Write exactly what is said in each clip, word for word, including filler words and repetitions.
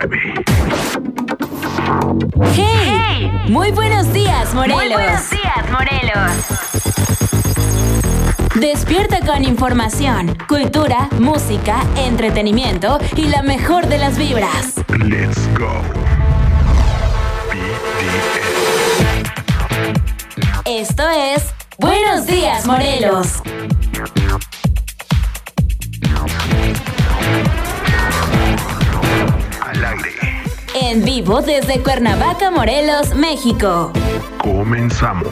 nueve. ¡Hey! Muy buenos días, Morelos. Muy buenos días, Morelos. Despierta con información, cultura, música, entretenimiento y la mejor de las vibras. Let's go. B D S. Esto es Buenos Días, Morelos. Al aire. En vivo desde Cuernavaca, Morelos, México. Comenzamos.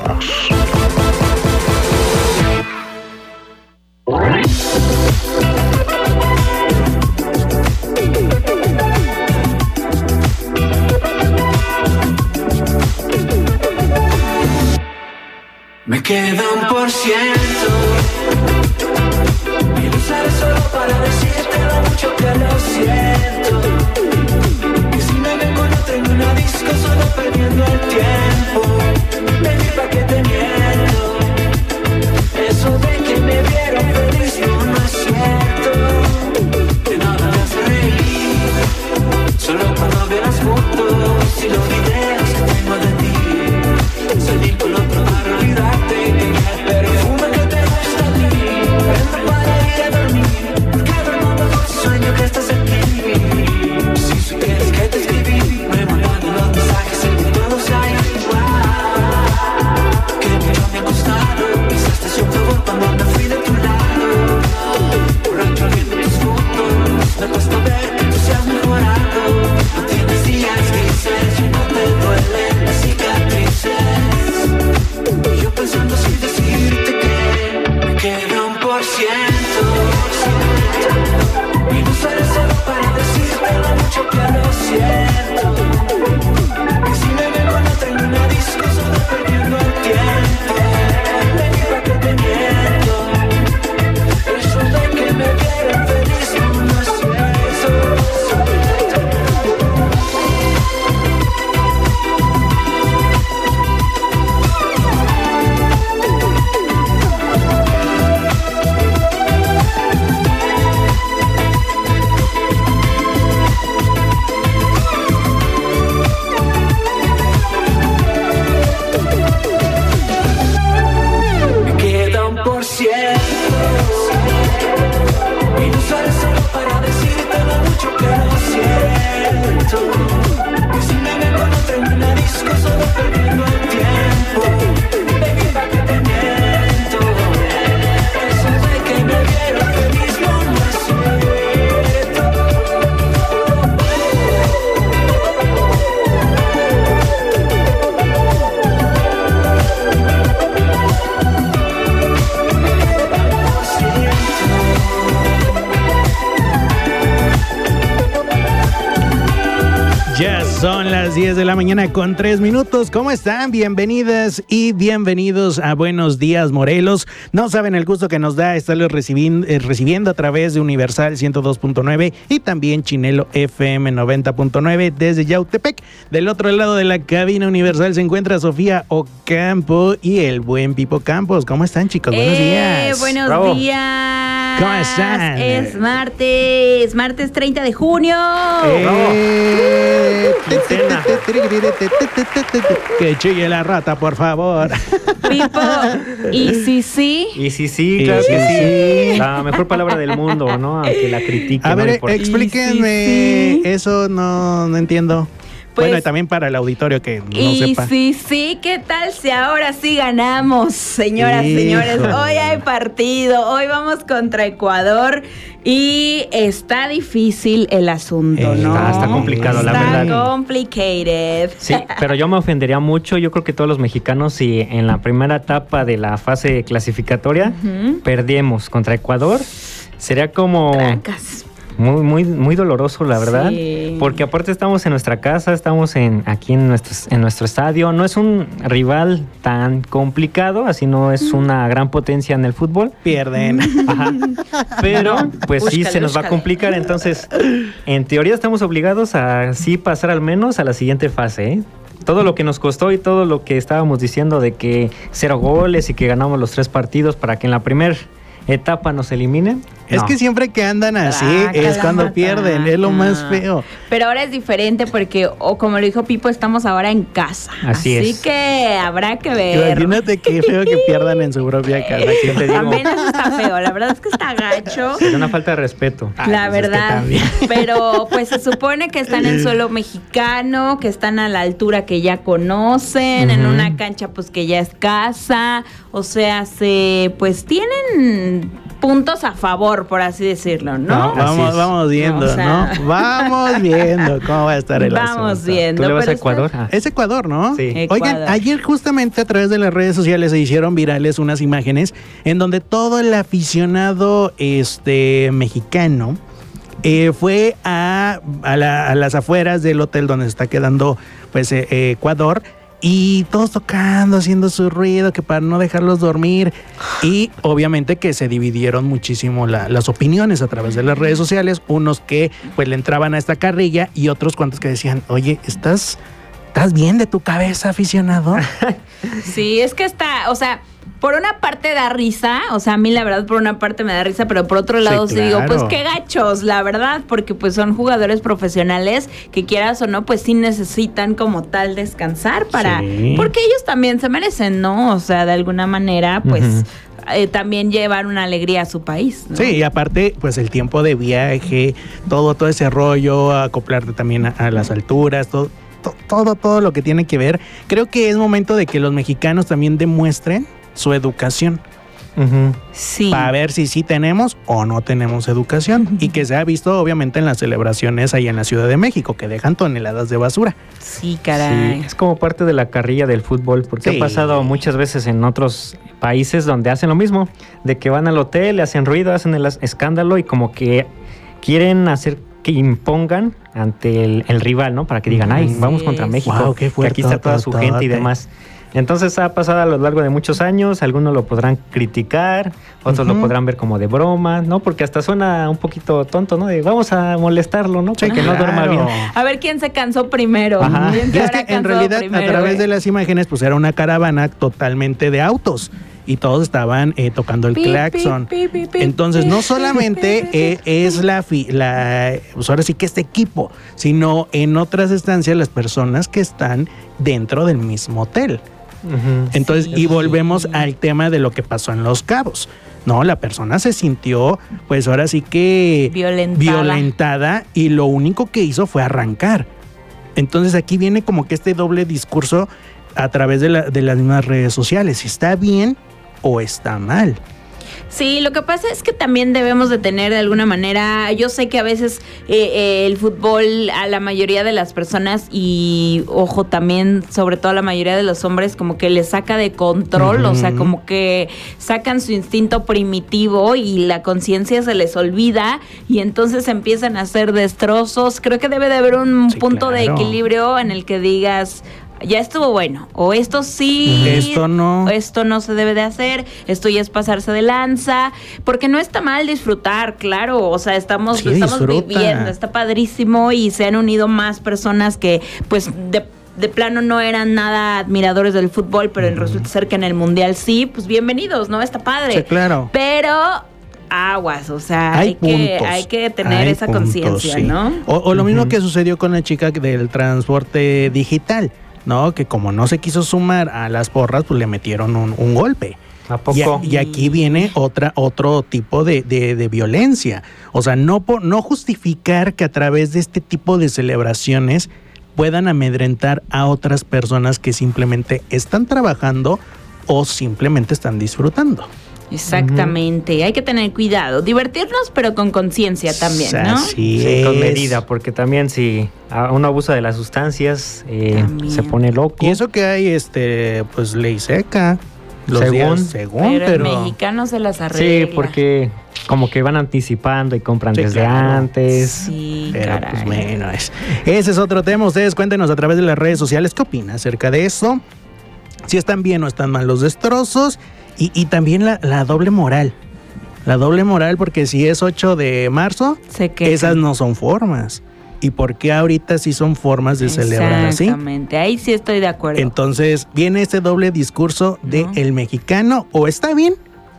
Me queda un por ciento y lo usaré solo para decirte lo mucho que lo siento. Que si me vengo no tengo una disco solo perdiendo el tiempo. Baby, ¿pa' qué te miento? Eso de que me vieron feliz no, no es cierto. De nada me hace reír, solo cuando veo las fotos y los videos que tengo de ti. Salir con otro para olvidarte, el perfume que te gusta a ti. Prendo para ir a dormir, porque duermo mejor si sueño que estás aquí. Si supieras que te escribí, me moría de los mensajes en que todo sea igual. Que mucho me ha costado, quizás te hacía un favor cuando me fui de tu lado. Borracho viendo tus fotos, me cuesta ver que tú seas mejorado. No tienes días grises y no te duelen las cicatrices. Yo pensando así decirte que me queda un por ciento y no seré solo para decirte lo mucho que lo siento. Que si me vengo no tengo una disco solo perdiendo el tiempo. Baby, ¿pa' qué te miento? Eso de que me vieron feliz no, no es cierto. Me queda un por ciento y no seré solo para decirte lo mucho que lo siento. Que si me vengo no tengo una disco solo perdiendo el tiempo. Baby, ¿pa' qué te miento? Eso de que me vieron feliz no, no es cierto. Ya son las diez de la mañana con tres minutos. ¿Cómo están? Bienvenidas y bienvenidos a Buenos Días, Morelos. No saben el gusto que nos da estarlos recibiendo, eh, recibiendo a través de Universal ciento dos punto nueve y también Chinelo F M noventa punto nueve desde Yautepec. Del otro lado de la cabina Universal se encuentra Sofía Ocampo y el buen Pipo Campos. ¿Cómo están, chicos? Buenos eh, días. Buenos Bravo. días. ¿Cómo están? Es martes, martes treinta de junio. Eh, Que chille la rata, por favor. Pipo, ¿y si sí? Y sí, sí, claro Y que sí, sí. sí. La mejor palabra del mundo, ¿no? Aunque la critiquen. A no ver, importa. explíquenme. Sí, sí. Eso no, no entiendo. Pues, bueno, y también para el auditorio que no y sepa. sí, sí, ¿qué tal si ahora sí ganamos, señoras y señores? Híjole. Hoy hay partido, hoy vamos contra Ecuador y está difícil el asunto, ¿no? Está, está complicado, la Está verdad. complicated. Sí, pero yo me ofendería mucho. Yo creo que todos los mexicanos, si en la primera etapa de la fase clasificatoria Ujú. perdemos contra Ecuador, sería como Tracas. muy, muy, muy doloroso, la verdad. Sí. Porque aparte estamos en nuestra casa, estamos en aquí en nuestro, en nuestro estadio. No es un rival tan complicado, así no es una gran potencia en el fútbol. Pierden. Ajá. Pero pues sí Búscale, se nos va a búscale. complicar. Entonces, en teoría estamos obligados a sí pasar al menos a la siguiente fase, ¿eh? Todo lo que nos costó y todo lo que estábamos diciendo de que cero goles y que ganamos los tres partidos para que en la primera etapa nos eliminen. Es No. que siempre que andan así Trácala, es cuando pierden, es lo más feo. Pero ahora es diferente porque, o como lo dijo Pipo, estamos ahora en casa. Así Así es. que habrá que ver. Imagínate qué feo que pierdan en su propia casa. ¿Quién te digo? También eso está feo, la verdad es que está gacho. Es una falta de respeto. Ah, La pues es que verdad, también. pero pues se supone que están en suelo mexicano, que están a la altura que ya conocen, en Ujú. una cancha pues que ya es casa, o sea, se pues tienen puntos a favor, por así decirlo, ¿no? No, vamos, Así es. vamos viendo, O sea- ¿no? Vamos viendo cómo va a estar el Vamos asunto. viendo. ¿Tú le vas pero a Ecuador? Ah. Es Ecuador, ¿no? Sí. Ecuador. Oigan, ayer justamente a través de las redes sociales se hicieron virales unas imágenes en donde todo el aficionado este, mexicano eh, fue a, a, la- a las afueras del hotel donde se está quedando pues eh, eh, Ecuador. Y todos tocando, haciendo su ruido, que para no dejarlos dormir. Y obviamente que se dividieron muchísimo la- las opiniones a través de las redes sociales. Unos que pues le entraban a esta carrilla y otros cuantos que decían, oye, ¿estás, ¿estás bien de tu cabeza, aficionado? Sí, es que está, o sea, por una parte da risa, o sea, a mí la verdad por una parte me da risa, pero por otro lado sí, Sí, digo, claro. pues qué gachos, la verdad, porque pues son jugadores profesionales que quieras o no, pues sí necesitan como tal descansar para, Sí. porque ellos también se merecen, ¿no? O sea, de alguna manera, pues Ujú. eh, también llevar una alegría a su país, ¿no? Sí, y aparte, pues el tiempo de viaje, todo, todo ese rollo, acoplarte también a, a las alturas, todo, to- todo, todo lo que tiene que ver. Creo que es momento de que los mexicanos también demuestren su educación. Ujú. Sí. Para ver si sí tenemos o no tenemos educación. Y que se ha visto obviamente en las celebraciones ahí en la Ciudad de México, que dejan toneladas de basura. Sí, caray. Sí, es como parte de la carrilla del fútbol, porque Sí. ha pasado muchas veces en otros países donde hacen lo mismo, de que van al hotel, le hacen ruido, hacen el as- escándalo y como que quieren hacer que impongan ante el, el rival, ¿no? Para que digan, ay, Así vamos contra es. México, Guau, qué que aquí está toda su gente y fuertototote. demás. Entonces ha pasado a lo largo de muchos años, algunos lo podrán criticar, otros Ujú. lo podrán ver como de broma, ¿no? Porque hasta suena un poquito tonto, ¿no? De vamos a molestarlo, ¿no? Sí, Para que no duerma claro. bien. A ver quién se cansó primero. Ajá. ¿Quién se Y es habrá que en cansado realidad primero, a través eh? de las imágenes pues era una caravana totalmente de autos y todos estaban eh, tocando el Pi, claxon. pi, pi, pi, Entonces pi, no pi, solamente pi, pi, eh, es la, fi- la pues ahora sí que este equipo, sino en otras instancias las personas que están dentro del mismo hotel. Ujú. Entonces, Sí. y volvemos al tema de lo que pasó en Los Cabos. No, la persona se sintió, pues ahora sí que Violentada. violentada y lo único que hizo fue arrancar. Entonces aquí viene como que este doble discurso a través de, la- de las mismas redes sociales. ¿Está bien o está mal? Sí, lo que pasa es que también debemos de tener de alguna manera, yo sé que a veces eh, eh, el fútbol a la mayoría de las personas y ojo también sobre todo a la mayoría de los hombres como que les saca de control, Ujú. o sea como que sacan su instinto primitivo y la conciencia se les olvida y entonces empiezan a hacer destrozos. Creo que debe de haber un Sí, punto de claro. equilibrio en el que digas, ya estuvo bueno, o esto sí, Esto no. esto no se debe de hacer, esto ya es pasarse de lanza, porque no está mal disfrutar, claro, o sea, estamos, Sí, lo estamos disfruta. viviendo, está padrísimo y se han unido más personas que pues de, de plano no eran nada admiradores del fútbol, pero resulta ser que en el Mundial sí, pues bienvenidos, ¿no? Está padre. Sí, claro. Pero aguas, o sea, Hay hay, que, puntos, hay que tener hay esa puntos, conciencia, sí. ¿no? O, o lo mismo Ujú. que sucedió con la chica del transporte digital, ¿no? Que como no se quiso sumar a las porras, pues le metieron un, un golpe. ¿A Y, a- poco? y aquí viene otra, otro tipo de, de- de violencia. O sea, no, por, no justificar que a través de este tipo de celebraciones puedan amedrentar a otras personas que simplemente están trabajando o simplemente están disfrutando. Exactamente, hay que tener cuidado, divertirnos pero con conciencia también, ¿no? Así Sí, con es. medida, porque también si a- uno abusa de las sustancias, eh, También. se pone loco. Y eso que hay, este, pues ley seca. Los Según. días, según, Pero, pero, el mexicano se las arregla. Sí, porque como que van anticipando y compran Sí, desde claro. antes. Sí, pero caray. pues bueno, es, ese es otro tema. Ustedes cuéntenos a través de las redes sociales qué opinan acerca de eso. Si están bien o están mal los destrozos. Y, y también la, la doble moral. La doble moral, porque si es ocho de marzo, Se quejan. esas no son formas. ¿Y por qué ahorita sí son formas de celebrar así? Exactamente, ahí sí estoy de acuerdo. Entonces viene este doble discurso de ¿No? el mexicano o está bien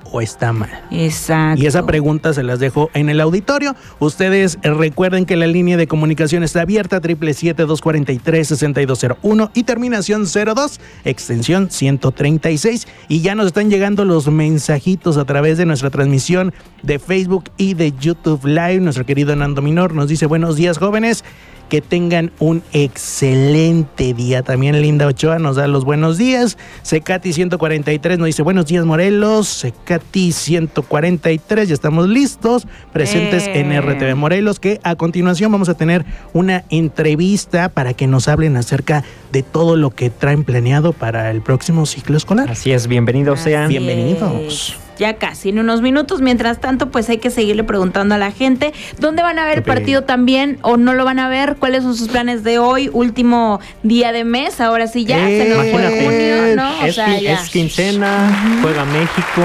o está mal? Exacto. Y esa pregunta se las dejo en el auditorio. Ustedes eh, recuerden que la línea de comunicación está abierta, siete siete siete, dos cuatro tres, seis dos cero uno y terminación cero dos, extensión ciento treinta y seis. Y ya nos están llegando los mensajitos a través de nuestra transmisión de Facebook y de YouTube Live. Nuestro querido Nando Minor nos dice: buenos días, jóvenes. Que tengan un excelente día. También Linda Ochoa nos da los buenos días. Secati ciento cuarenta y tres nos dice: buenos días, Morelos. Secati ciento cuarenta y tres, ya estamos listos, presentes eh. en R T V Morelos, que a continuación vamos a tener una entrevista para que nos hablen acerca de todo lo que traen planeado para el próximo ciclo escolar. Así es, bienvenidos Así sean. Bienvenidos. Ya casi en unos minutos. Mientras tanto, pues hay que seguirle preguntando a la gente dónde van a ver el partido también o no lo van a ver, cuáles son sus planes de hoy, último día de mes, ahora sí ya eh, se nos fue junio, ¿no? O es, sea, ya. es quincena, juega México.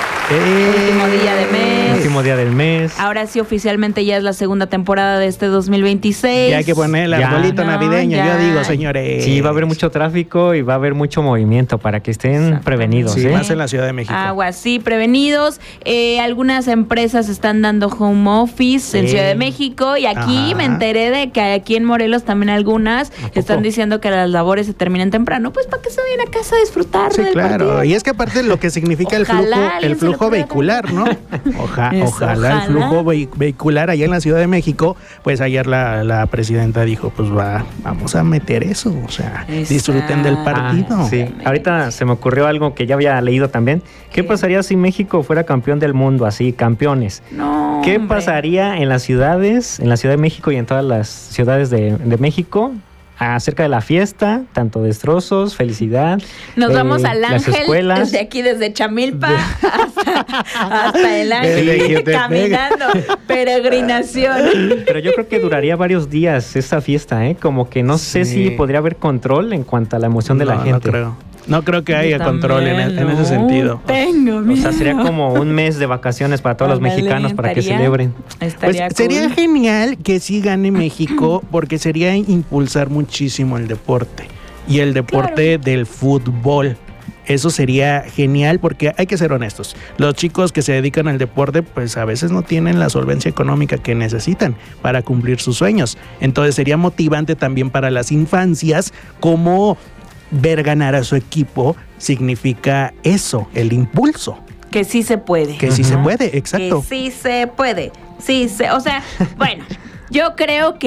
Eh, último día de mes. Último día del mes. Ahora sí, oficialmente ya es la segunda temporada de este dos mil veintiséis. Ya hay que poner el arbolito no, navideño, ya. Yo digo, señores. Sí, va a haber mucho tráfico y va a haber mucho movimiento para que estén prevenidos. Sí, ¿eh? más en la Ciudad de México. Agua, sí, prevenidos. Eh, algunas empresas están dando home office sí. en Ciudad de México y aquí Ajá. me enteré de que aquí en Morelos también algunas están diciendo que las labores se terminan temprano, pues para que se vayan a casa a disfrutar sí, del claro. partido. Y es que aparte lo que significa el flujo, el flujo vehicular, ¿no? Oja, Eso, ojalá, ojalá el flujo vehicular allá en la Ciudad de México, pues ayer la, la presidenta dijo, pues va, vamos a meter eso, o sea, Exacto. disfruten del partido. Ah, sí, ahorita se me ocurrió algo que ya había leído también. ¿Qué, ¿Qué pasaría si México fuera campeón del mundo, así, campeones? No, ¿Qué hombre. pasaría en las ciudades, en la Ciudad de México y en todas las ciudades de, de México? Acerca de la fiesta, tanto destrozos, felicidad. Nos eh, vamos al las Ángel, escuelas. desde aquí, desde Chamilpa hasta, hasta el Ángel, caminando, peregrinación. Pero yo creo que duraría varios días esa fiesta, ¿eh? Como que no sí. sé si podría haber control en cuanto a la emoción de no, la gente. No creo. No creo que haya control en, el, en ese sentido. Tengo miedo. O sea, sería como un mes de vacaciones para todos Andale, los mexicanos para estaría, que celebren. Pues cool. Sería genial que sí gane México porque sería impulsar muchísimo el deporte y el deporte claro. del fútbol. Eso sería genial porque hay que ser honestos. Los chicos que se dedican al deporte pues a veces no tienen la solvencia económica que necesitan para cumplir sus sueños. Entonces sería motivante también para las infancias como ver ganar a su equipo significa eso, el impulso. Que sí se puede. Que sí uh-huh. se puede, exacto. Que sí se puede. Sí se, o sea, bueno, yo creo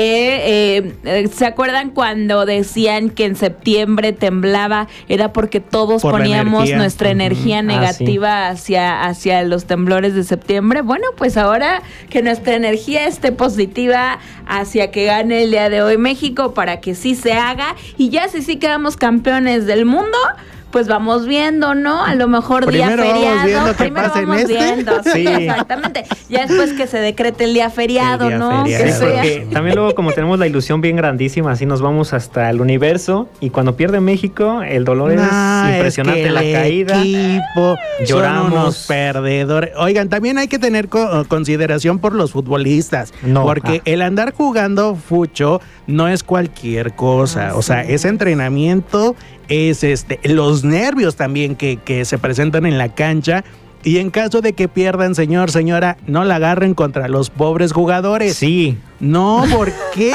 que eh, ¿se acuerdan cuando decían que en septiembre temblaba? Era porque todos Por poníamos energía. nuestra uh-huh. energía negativa ah, sí. hacia, hacia los temblores de septiembre. Bueno, pues ahora que nuestra energía esté positiva hacia que gane el día de hoy México para que sí se haga y ya si sí quedamos campeones del mundo, pues vamos viendo, ¿no? A lo mejor primero día feriado. Vamos viendo primero que vamos este. viendo, sí, sí, exactamente. Ya después que se decrete el día feriado, el día ¿no? Feriado. Que sí, porque también luego como tenemos la ilusión bien grandísima, así nos vamos hasta el universo y cuando pierde México, el dolor no, es impresionante, es que la caída. Equipo, lloramos. Son unos perdedores. Oigan, también hay que tener co- consideración por los futbolistas, no, porque ah. el andar jugando fucho no es cualquier cosa, ah, o sea, sí. es entrenamiento, es este, los nervios también que, que se presentan en la cancha. Y en caso de que pierdan, señor, señora, no la agarren contra los pobres jugadores. Sí. No, ¿por qué?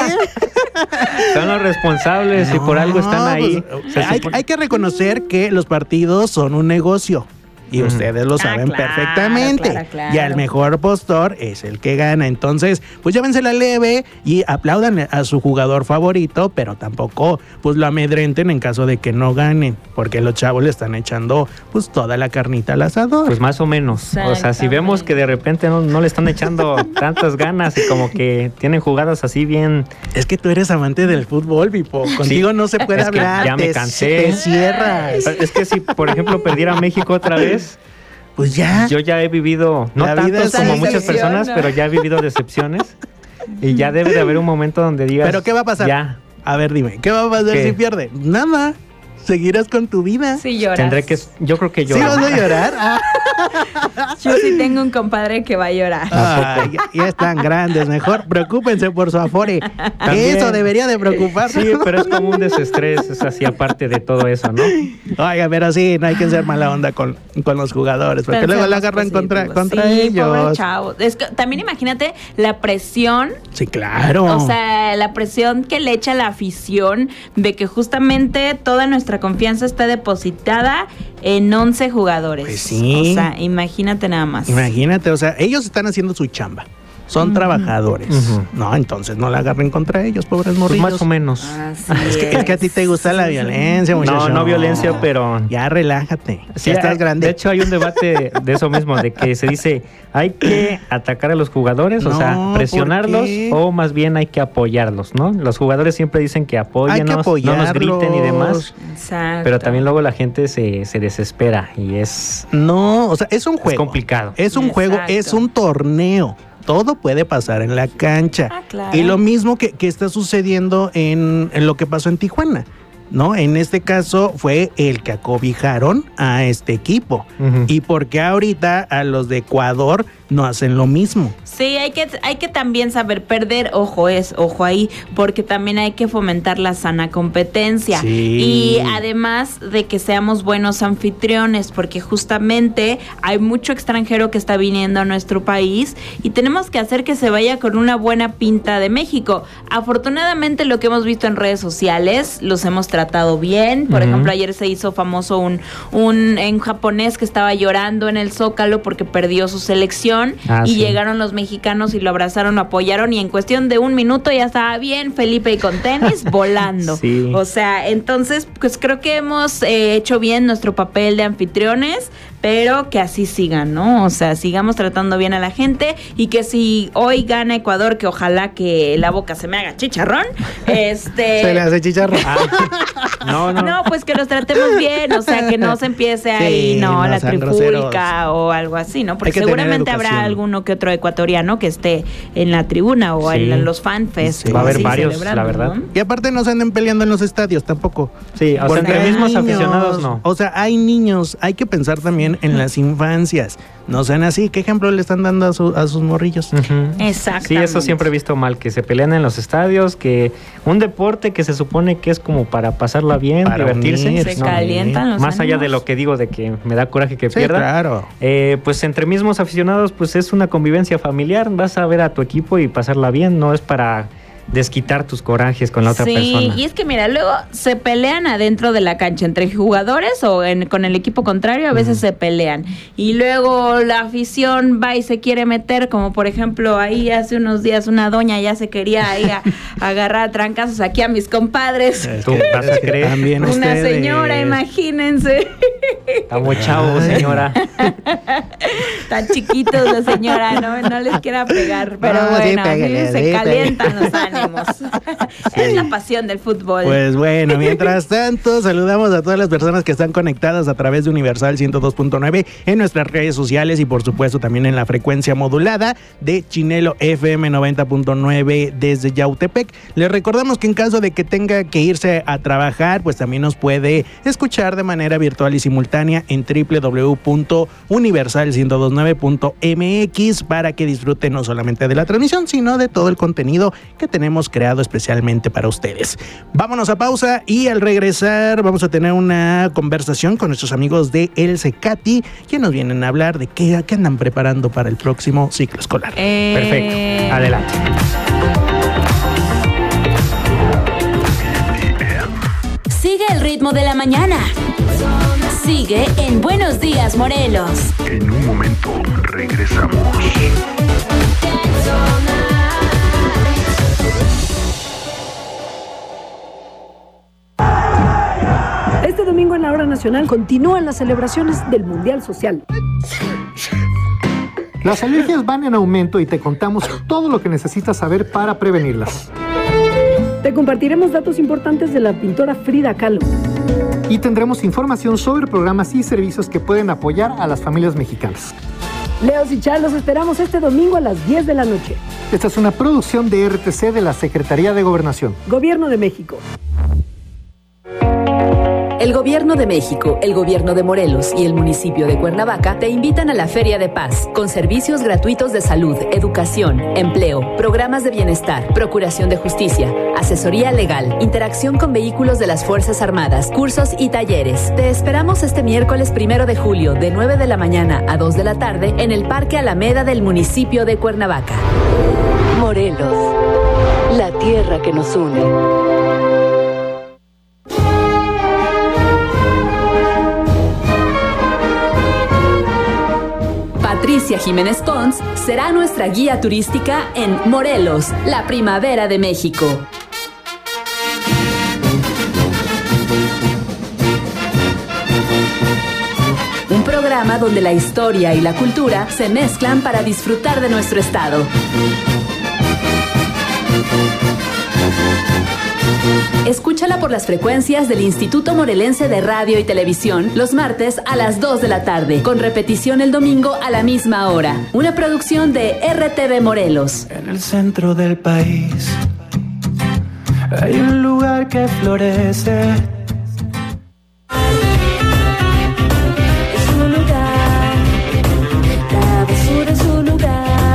Son los responsables no, y por algo están ahí. Pues, hay, hay que reconocer que los partidos son un negocio. Y ustedes lo saben ah, claro, perfectamente. Claro, claro. Y al mejor postor es el que gana. Entonces, pues llévense la leve y aplaudan a su jugador favorito, pero tampoco pues lo amedrenten en caso de que no ganen, porque los chavos le están echando pues toda la carnita al asador. Pues más o menos. O sea, si vemos que de repente no, no le están echando tantas ganas y como que tienen jugadas así bien... Es que tú eres amante del fútbol, Pipo. Contigo sí. no se puede es hablar. Ya me te, cansé. Te cierras. Es que si, por ejemplo, perdiera México otra vez, pues ya. Yo ya he vivido, no tantos como muchas personas, pero ya he vivido decepciones. Y ya debe de haber un momento donde digas... ¿Pero qué va a pasar? Ya. A ver, dime, ¿qué va a pasar ¿Qué? si pierde? Nada. Seguirás con tu vida. Sí lloras. Tendré que... Yo creo que lloro. ¿Sí vas a llorar? Ah. Yo sí tengo un compadre que va a llorar. Ay, ya, ya están grandes, mejor preocúpense por su afore. También. Eso debería de preocupar. Sí, pero es como un desestrés, es así aparte de todo eso, ¿no? Oiga, pero sí, no hay que ser mala onda con, con los jugadores, porque Pensemos luego la agarran contra, positivo. contra sí, ellos. Pobre chavo. Es que, también imagínate la presión. Sí, claro. O sea, la presión que le echa la afición de que justamente toda nuestra confianza está depositada en once jugadores. Pues sí. O sea, imagínate nada más. Imagínate, o sea, ellos están haciendo su chamba. Son uh-huh. trabajadores. Uh-huh. No, entonces no la agarren contra ellos, pobres pues morrillos. más o menos. Así es, que, es que a ti te gusta sí, la violencia, muchacho. No, no violencia, pero... Ya relájate. Sí, ya estás grande. De hecho, hay un debate de eso mismo, de que se dice, ¿hay que atacar a los jugadores? No, o sea, presionarlos, o más bien hay que apoyarlos, ¿no? Los jugadores siempre dicen que apóyennos, no nos griten y demás. Exacto. Pero también luego la gente se, se desespera y es... No, o sea, es un juego. Es complicado. Es un Exacto. juego, es un torneo. Todo puede pasar en la cancha. Ah, claro. Y lo mismo que, que está sucediendo en, en lo que pasó en Tijuana, ¿no? En este caso fue el que acobijaron a este equipo. Uh-huh. Y porque ahorita a los de Ecuador no hacen lo mismo. Sí, hay que, hay que también saber perder, ojo es, ojo ahí, porque también hay que fomentar la sana competencia. Sí. Y además de que seamos buenos anfitriones, porque justamente hay mucho extranjero que está viniendo a nuestro país y tenemos que hacer que se vaya con una buena pinta de México. Afortunadamente lo que hemos visto en redes sociales, los hemos tratado bien. Por uh-huh. ejemplo, ayer se hizo famoso un, un en japonés que estaba llorando en el Zócalo porque perdió su selección. Ah, y sí. llegaron los mexicanos y lo abrazaron, lo apoyaron y en cuestión de un minuto ya estaba bien Felipe y con tenis volando. Sí. O sea, entonces pues creo que hemos eh, hecho bien nuestro papel de anfitriones, pero que así sigan, ¿no? O sea, sigamos tratando bien a la gente y que si hoy gana Ecuador, que ojalá que la boca se me haga chicharrón, este... Se le hace chicharrón. Ah, no, no. No, pues que los tratemos bien, o sea, que no se empiece ahí, sí, no, no la trifulca o algo así, ¿no? Porque seguramente habrá alguno que otro ecuatoriano que esté en la tribuna o sí. en, en los fanfest. Sí. Va a haber varios, la verdad. ¿no? Y aparte no se anden peleando en los estadios tampoco. Sí, o sea, entre mismos aficionados no. O sea, hay niños, hay que pensar también en las infancias. No sean así. ¿Qué ejemplo le están dando a, su, a sus morrillos? Uh-huh. Exactamente. Sí, eso siempre he visto mal, que se pelean en los estadios, que un deporte que se supone que es como para pasarla bien, para divertirse. Unir, se no, calientan los Más ánimos. Allá de lo que digo de que me da coraje que sí, pierda. Claro. Eh, pues entre mismos aficionados, pues es una convivencia familiar. Vas a ver a tu equipo y pasarla bien, no es para desquitar tus corajes con la otra sí, persona. Sí, y es que mira, luego se pelean adentro de la cancha entre jugadores o en, con el equipo contrario, a veces uh-huh. se pelean. Y luego la afición va y se quiere meter, como por ejemplo ahí hace unos días una doña ya se quería ahí a, a agarrar a trancazos aquí a mis compadres. ¿Tú vas a creer? También una ustedes. Señora, imagínense. Está muy chavo, señora. Tan chiquitos la señora, no, no les quiera pegar, pero no, bueno, sí, pégale, se sí, calientan pégale. los ánimos. Sí. Es la pasión del fútbol. Pues bueno, mientras tanto, saludamos a todas las personas que están conectadas a través de Universal ciento dos punto nueve en nuestras redes sociales y por supuesto también en la frecuencia modulada de Chinelo F M noventa punto nueve desde Yautepec. Les recordamos que en caso de que tenga que irse a trabajar, pues también nos puede escuchar de manera virtual y simultánea en doble u doble u doble u punto universal ciento veintinueve punto m x para que disfruten no solamente de la transmisión, sino de todo el contenido que tenemos creado especialmente para ustedes. Vámonos a pausa y al regresar vamos a tener una conversación con nuestros amigos de El Cecati, que nos vienen a hablar de qué, qué andan preparando para el próximo ciclo escolar. Eh... Perfecto, adelante. Sigue el ritmo de la mañana. Sigue en Buenos Días, Morelos. En un momento regresamos. Este domingo en la Hora Nacional continúan las celebraciones del Mundial Social. Las alergias van en aumento y te contamos todo lo que necesitas saber para prevenirlas. Te compartiremos datos importantes de la pintora Frida Kahlo. Y tendremos información sobre programas y servicios que pueden apoyar a las familias mexicanas. Leos y Char, los esperamos este domingo a las diez de la noche. Esta es una producción de R T C de la Secretaría de Gobernación. Gobierno de México. El Gobierno de México, el Gobierno de Morelos y el municipio de Cuernavaca te invitan a la Feria de Paz, con servicios gratuitos de salud, educación, empleo, programas de bienestar, procuración de justicia, asesoría legal, interacción con vehículos de las Fuerzas Armadas, cursos y talleres. Te esperamos este miércoles primero de julio, de nueve de la mañana a dos de la tarde, en el Parque Alameda del municipio de Cuernavaca. Morelos, la tierra que nos une. Patricia Jiménez Pons será nuestra guía turística en Morelos, la primavera de México. Un programa donde la historia y la cultura se mezclan para disfrutar de nuestro estado. Escúchala por las frecuencias del Instituto Morelense de Radio y Televisión los martes a las dos de la tarde, con repetición el domingo a la misma hora. Una producción de R T V Morelos. En el centro del país hay un lugar que florece. Es un lugar, la basura es un lugar.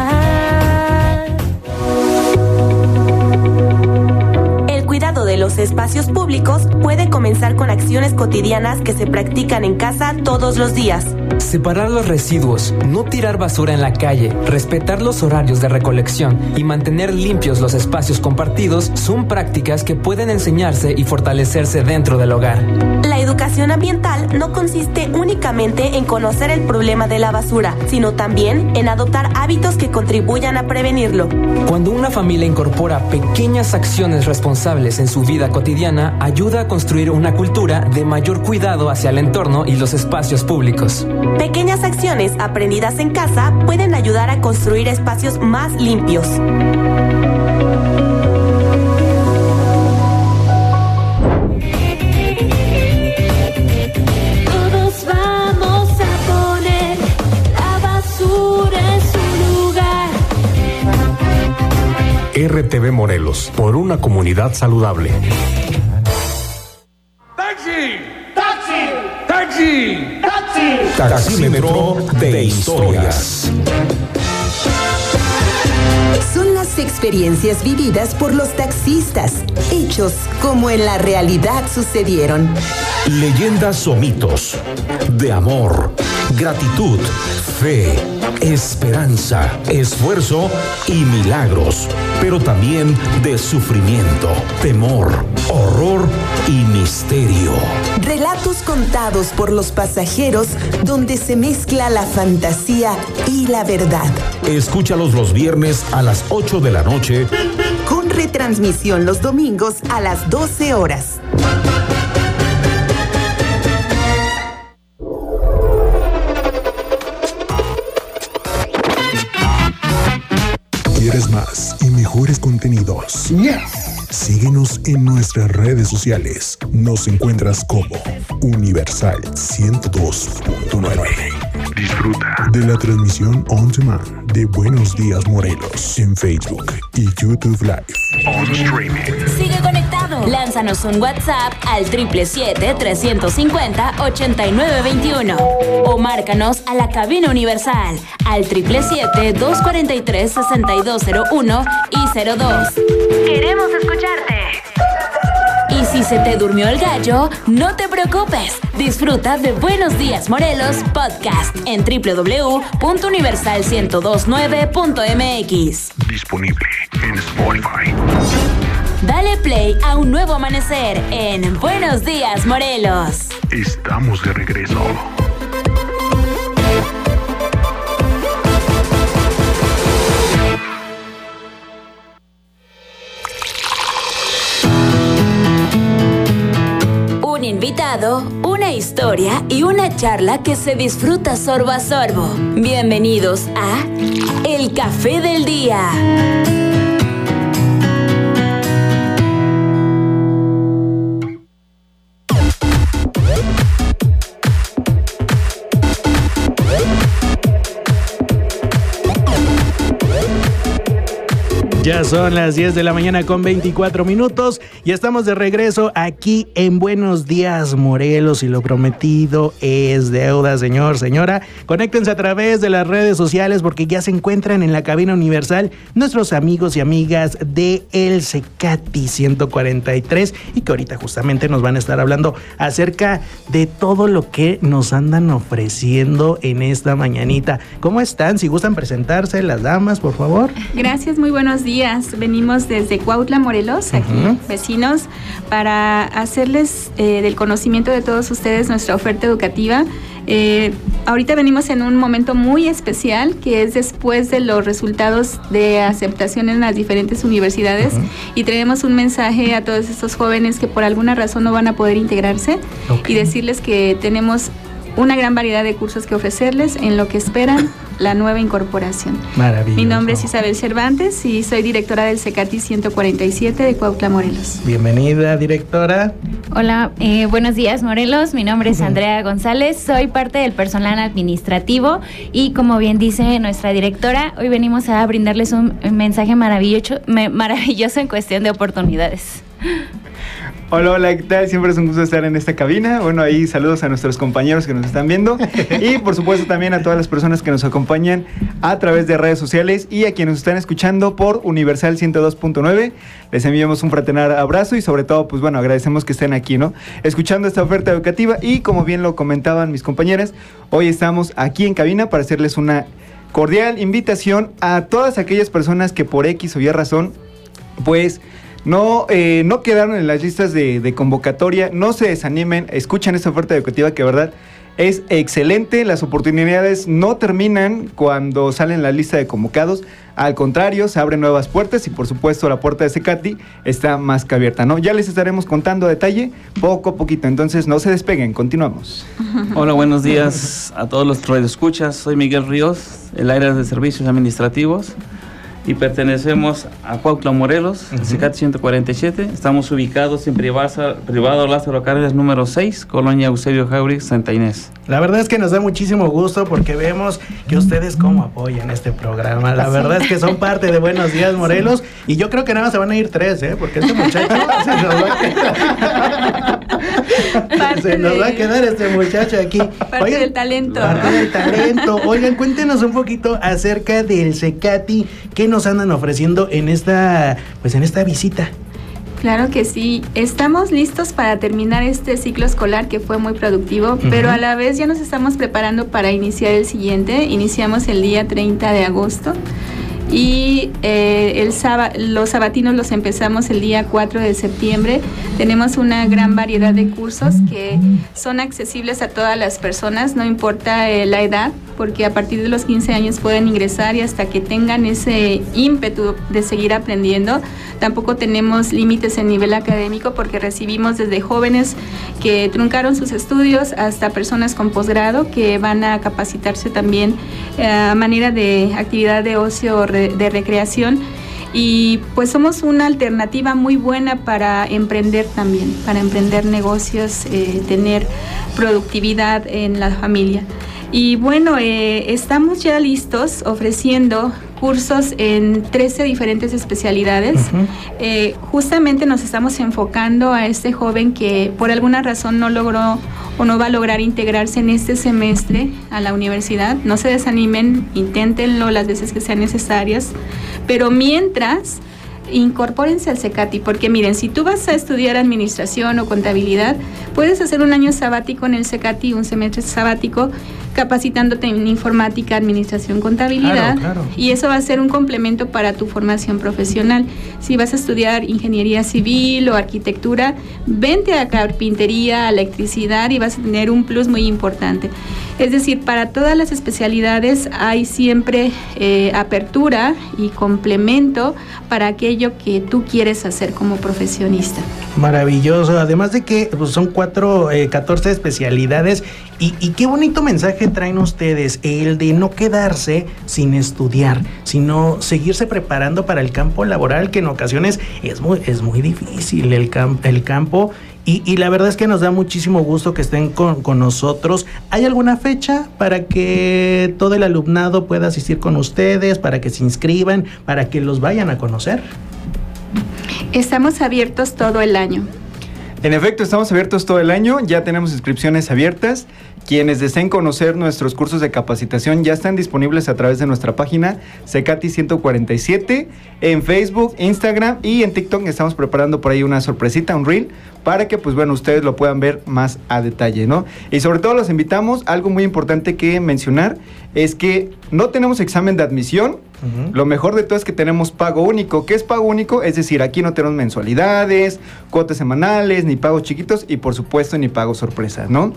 De los espacios públicos puede comenzar con acciones cotidianas que se practican en casa todos los días. Separar los residuos, no tirar basura en la calle, respetar los horarios de recolección y mantener limpios los espacios compartidos son prácticas que pueden enseñarse y fortalecerse dentro del hogar. La educación ambiental no consiste únicamente en conocer el problema de la basura, sino también en adoptar hábitos que contribuyan a prevenirlo. Cuando una familia incorpora pequeñas acciones responsables en su vida cotidiana, ayuda a construir una cultura de mayor cuidado hacia el entorno y los espacios públicos. Pequeñas acciones aprendidas en casa pueden ayudar a construir espacios más limpios. Todos vamos a poner la basura en su lugar. R T V Morelos, por una comunidad saludable. ¡Taxi! ¡Taxi! ¡Taxi! ¡Taxi! Taxímetro de historias. Son las experiencias vividas por los taxistas, hechos como en la realidad sucedieron. Leyendas o mitos de amor, gratitud, fe, esperanza, esfuerzo y milagros, pero también de sufrimiento, temor, horror y misterio. Relatos contados por los pasajeros donde se mezcla la fantasía y la verdad. Escúchalos los viernes a las ocho de la noche. Con retransmisión los domingos a las doce horas. ¿Quieres más y mejores contenidos? Yes. Síguenos en nuestras redes sociales. Nos encuentras como Universal ciento dos punto nueve. Disfruta de la transmisión on demand de Buenos Días Morelos en Facebook y YouTube Live. On streaming. Sigue conectado. Lánzanos un WhatsApp al triple siete, trescientos cincuenta, ochenta y nueve veintiuno o márcanos a la cabina universal al triple siete, doscientos cuarenta y tres, sesenta y dos cero uno y cero dos. Queremos escucharte. Y si se te durmió el gallo, no te preocupes. Disfruta de Buenos Días Morelos Podcast en doble u doble u doble u punto universal ciento veintinueve punto m x. Disponible en Spotify. Dale play a un nuevo amanecer en Buenos Días Morelos. Estamos de regreso. Un invitado, una historia y una charla que se disfruta sorbo a sorbo. Bienvenidos a El Café del Día. Ya son las diez de la mañana con veinticuatro minutos y estamos de regreso aquí en Buenos Días Morelos y lo prometido es deuda, señor, señora. Conéctense a través de las redes sociales porque ya se encuentran en la cabina universal nuestros amigos y amigas de el Cecati ciento cuarenta y tres y que ahorita justamente nos van a estar hablando acerca de todo lo que nos andan ofreciendo en esta mañanita. ¿Cómo están? Si gustan presentarse las damas, por favor. Gracias, muy buenos días. Venimos desde Cuautla, Morelos, aquí uh-huh. vecinos, para hacerles eh, del conocimiento de todos ustedes nuestra oferta educativa. Eh, ahorita venimos en un momento muy especial que es después de los resultados de aceptación en las diferentes universidades uh-huh. y traemos un mensaje a todos estos jóvenes que por alguna razón no van a poder integrarse okay. y decirles que tenemos una gran variedad de cursos que ofrecerles en lo que esperan la nueva incorporación. Maravilloso. Mi nombre es Isabel Cervantes y soy directora del Cecati ciento cuarenta y siete de Cuautla, Morelos. Bienvenida, directora. Hola, eh, buenos días, Morelos. Mi nombre es Andrea González, soy parte del personal administrativo y como bien dice nuestra directora, hoy venimos a brindarles un mensaje maravilloso, maravilloso en cuestión de oportunidades. Hola, hola, ¿qué tal? Siempre es un gusto estar en esta cabina. Bueno, ahí saludos a nuestros compañeros que nos están viendo y por supuesto también a todas las personas que nos acompañan a través de redes sociales y a quienes nos están escuchando por Universal ciento dos punto nueve. Les enviamos un fraternal abrazo y sobre todo, pues bueno, agradecemos que estén aquí, ¿no? Escuchando esta oferta educativa y como bien lo comentaban mis compañeras, hoy estamos aquí en cabina para hacerles una cordial invitación a todas aquellas personas que por X o Y razón, pues... No, eh, no quedaron en las listas de, de convocatoria, no se desanimen, escuchan esta oferta educativa que de verdad es excelente, las oportunidades no terminan cuando salen la lista de convocados, al contrario, se abren nuevas puertas y por supuesto la puerta de Cecati está más que abierta, ¿no? Ya les estaremos contando a detalle poco a poquito, entonces no se despeguen, continuamos. Hola, buenos días a todos los radioescuchas, soy Miguel Ríos, el área de servicios administrativos. Y pertenecemos a Cuautla, Morelos, uh-huh. Cecati ciento cuarenta y siete. Estamos ubicados en privado, privado Lázaro Cárdenas número seis, Colonia Eusebio Jauregui, Santa Inés. La verdad es que nos da muchísimo gusto porque vemos que ustedes cómo apoyan este programa. La verdad es que son parte de Buenos Días Morelos y yo creo que nada más se van a ir tres, ¿eh? Porque este muchacho se nos va a quedar. Se nos va a quedar este muchacho aquí. Parte Oigan, del talento. Parte del talento. Oigan, cuéntenos un poquito acerca del Cecati. ¿Qué nos andan ofreciendo en esta, pues en esta visita? Claro que sí, estamos listos para terminar este ciclo escolar que fue muy productivo, uh-huh. pero a la vez ya nos estamos preparando para iniciar el siguiente. Iniciamos el día treinta de agosto y eh, el sábado, los sabatinos los empezamos el día cuatro de septiembre. Tenemos una gran variedad de cursos que son accesibles a todas las personas, no importa eh, la edad, porque a partir de los quince años pueden ingresar y hasta que tengan ese ímpetu de seguir aprendiendo. Tampoco tenemos límites en nivel académico porque recibimos desde jóvenes que truncaron sus estudios hasta personas con posgrado que van a capacitarse también eh, a manera de actividad de ocio o re, de recreación. Y pues somos una alternativa muy buena para emprender también, para emprender negocios, eh, tener productividad en la familia. Y bueno, eh, estamos ya listos ofreciendo cursos en trece diferentes especialidades. Uh-huh. Eh, justamente nos estamos enfocando a este joven que por alguna razón no logró o no va a lograr integrarse en este semestre a la universidad. No se desanimen, inténtenlo las veces que sean necesarias, pero mientras incorpórense al Cecati, porque miren, si tú vas a estudiar administración o contabilidad, puedes hacer un año sabático en el Cecati, un semestre sabático, capacitándote en informática, administración, contabilidad, claro, claro. Y eso va a ser un complemento para tu formación profesional. Si vas a estudiar ingeniería civil o arquitectura, vente a carpintería, a electricidad y vas a tener un plus muy importante. Es decir, para todas las especialidades hay siempre eh, apertura y complemento para aquello que tú quieres hacer como profesionista. Maravilloso, además de que pues, son cuatro, eh, catorce especialidades y, y qué bonito mensaje traen ustedes, el de no quedarse sin estudiar, sino seguirse preparando para el campo laboral, que en ocasiones es muy, es muy difícil el, cam- el campo. Y, y la verdad es que nos da muchísimo gusto que estén con, con nosotros. ¿Hay alguna fecha para que todo el alumnado pueda asistir con ustedes, para que se inscriban, para que los vayan a conocer? Estamos abiertos todo el año. En efecto, estamos abiertos todo el año, ya tenemos inscripciones abiertas. Quienes deseen conocer nuestros cursos de capacitación ya están disponibles a través de nuestra página Cecati ciento cuarenta y siete, en Facebook, Instagram y en TikTok. Estamos preparando por ahí una sorpresita, un reel, para que pues bueno, ustedes lo puedan ver más a detalle, ¿no? Y sobre todo los invitamos, algo muy importante que mencionar es que no tenemos examen de admisión. Uh-huh. Lo mejor de todo es que tenemos pago único. ¿Qué es pago único? Es decir, aquí no tenemos mensualidades, cuotas semanales, ni pagos chiquitos y por supuesto ni pagos sorpresa, ¿no?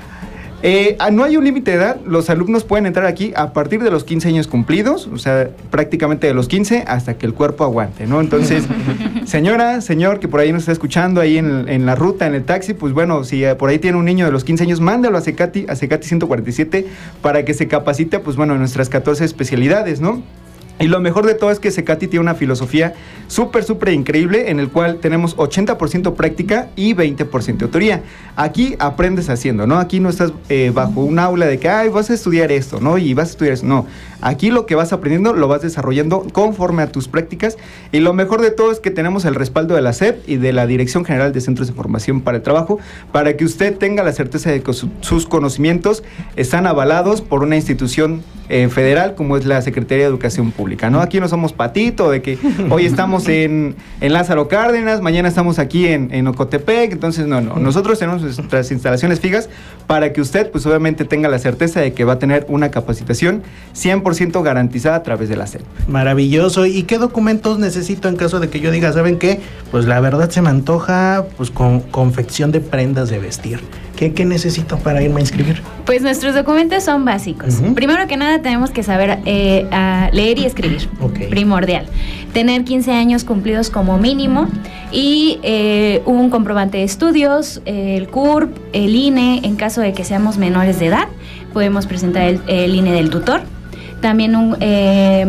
Eh, no hay un límite de edad, los alumnos pueden entrar aquí a partir de los quince años cumplidos, o sea, prácticamente de los quince hasta que el cuerpo aguante, ¿no? Entonces, señora, señor, que por ahí nos está escuchando ahí en, en la ruta, en el taxi, pues bueno, si eh, por ahí tiene un niño de los quince años, mándalo a Cecati, a Cecati ciento cuarenta y siete para que se capacite, pues bueno, en nuestras catorce especialidades, ¿no? Y lo mejor de todo es que Cecati tiene una filosofía súper, súper increíble en el cual tenemos ochenta por ciento práctica y veinte por ciento teoría. Aquí aprendes haciendo, ¿no? Aquí no estás eh, bajo un aula de que, ay, vas a estudiar esto, ¿no? Y vas a estudiar eso. No, aquí lo que vas aprendiendo lo vas desarrollando conforme a tus prácticas. Y lo mejor de todo es que tenemos el respaldo de la S E P y de la Dirección General de Centros de Formación para el Trabajo para que usted tenga la certeza de que su, sus conocimientos están avalados por una institución eh, federal como es la Secretaría de Educación Pública, ¿no? Aquí no somos patito de que hoy estamos en, en Lázaro Cárdenas, mañana estamos aquí en, en Ocotepec, entonces no, no, nosotros tenemos nuestras instalaciones fijas para que usted pues obviamente tenga la certeza de que va a tener una capacitación cien por ciento garantizada a través de la S E P. Maravilloso. ¿Y qué documentos necesito en caso de que yo diga, ¿saben qué? Pues la verdad se me antoja pues con confección de prendas de vestir. ¿Qué, qué necesito para irme a inscribir? Pues nuestros documentos son básicos. Uh-huh. Primero que nada tenemos que saber eh, a leer y escribir. Okay. Primordial. Tener quince años cumplidos como mínimo y eh, un comprobante de estudios, eh, el C U R P, el I N E, en caso de que seamos menores de edad, podemos presentar el, el I N E del tutor. También un, eh,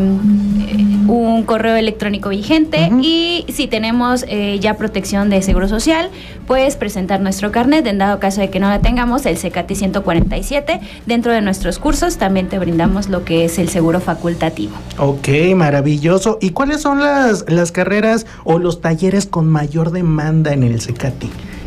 un correo electrónico vigente uh-huh. y si tenemos eh, ya protección de Seguro Social, puedes presentar nuestro carnet. En dado caso de que no la tengamos, el Cecati ciento cuarenta y siete. Dentro de nuestros cursos también te brindamos lo que es el seguro facultativo. Ok, maravilloso. ¿Y cuáles son las, las carreras o los talleres con mayor demanda en el Cecati?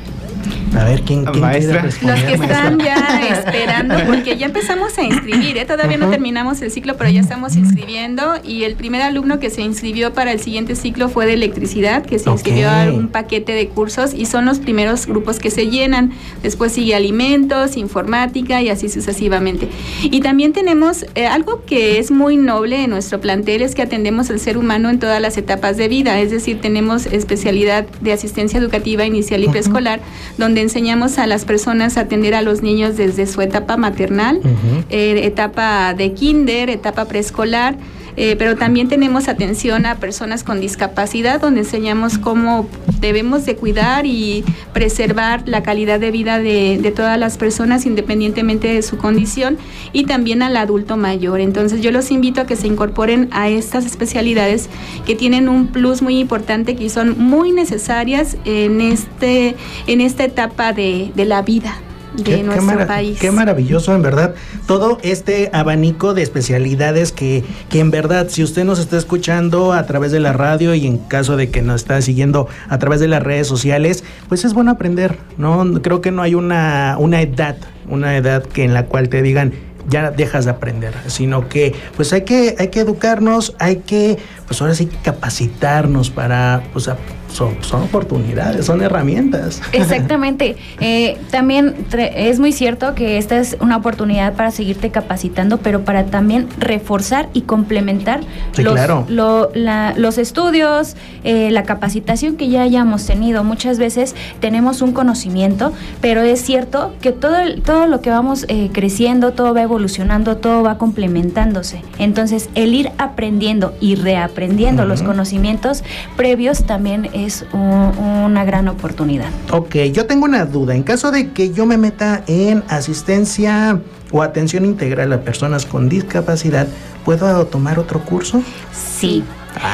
A ver, ¿quién, quién quiere responder? Los que están ya esperando, porque ya empezamos a inscribir, ¿eh? Todavía uh-huh. no terminamos el ciclo, pero ya estamos inscribiendo, y el primer alumno que se inscribió para el siguiente ciclo fue de electricidad, que se inscribió okay. a un paquete de cursos, y son los primeros grupos que se llenan. Después sigue alimentos, informática, y así sucesivamente. Y también tenemos eh, algo que es muy noble en nuestro plantel, es que atendemos al ser humano en todas las etapas de vida, es decir, tenemos especialidad de asistencia educativa inicial y uh-huh. preescolar, donde enseñamos a las personas a atender a los niños desde su etapa maternal, uh-huh. eh, etapa de kinder, etapa preescolar, eh, pero también tenemos atención a personas con discapacidad, donde enseñamos cómo debemos de cuidar y preservar la calidad de vida de, de todas las personas independientemente de su condición, y también al adulto mayor. Entonces yo los invito a que se incorporen a estas especialidades que tienen un plus muy importante, que son muy necesarias en este en esta etapa de, de la vida de qué, nuestro qué mara- país. Qué maravilloso, en verdad, todo este abanico de especialidades que, que en verdad, si usted nos está escuchando a través de la radio y en caso de que nos está siguiendo a través de las redes sociales, pues es bueno aprender, ¿no? Creo que no hay una, una edad, una edad que en la cual te digan, ya dejas de aprender, sino que pues hay que hay que educarnos, hay que pues ahora sí capacitarnos para pues a, son, son oportunidades, son herramientas. Exactamente. Eh, también tre- es muy cierto que esta es una oportunidad para seguirte capacitando, pero para también reforzar y complementar sí, los, claro. lo, la, los estudios, eh, la capacitación que ya hayamos tenido. Muchas veces tenemos un conocimiento, pero es cierto que todo, el, todo lo que vamos eh, creciendo, todo va evolucionando, todo va complementándose. Entonces, el ir aprendiendo y reaprendiendo uh-huh. los conocimientos previos también es un, una gran oportunidad. Ok, yo tengo una duda. En caso de que yo me meta en asistencia o atención integral a personas con discapacidad, ¿puedo tomar otro curso? Sí. Ah,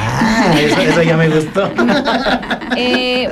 Ah, eso, eso ya me gustó. eh,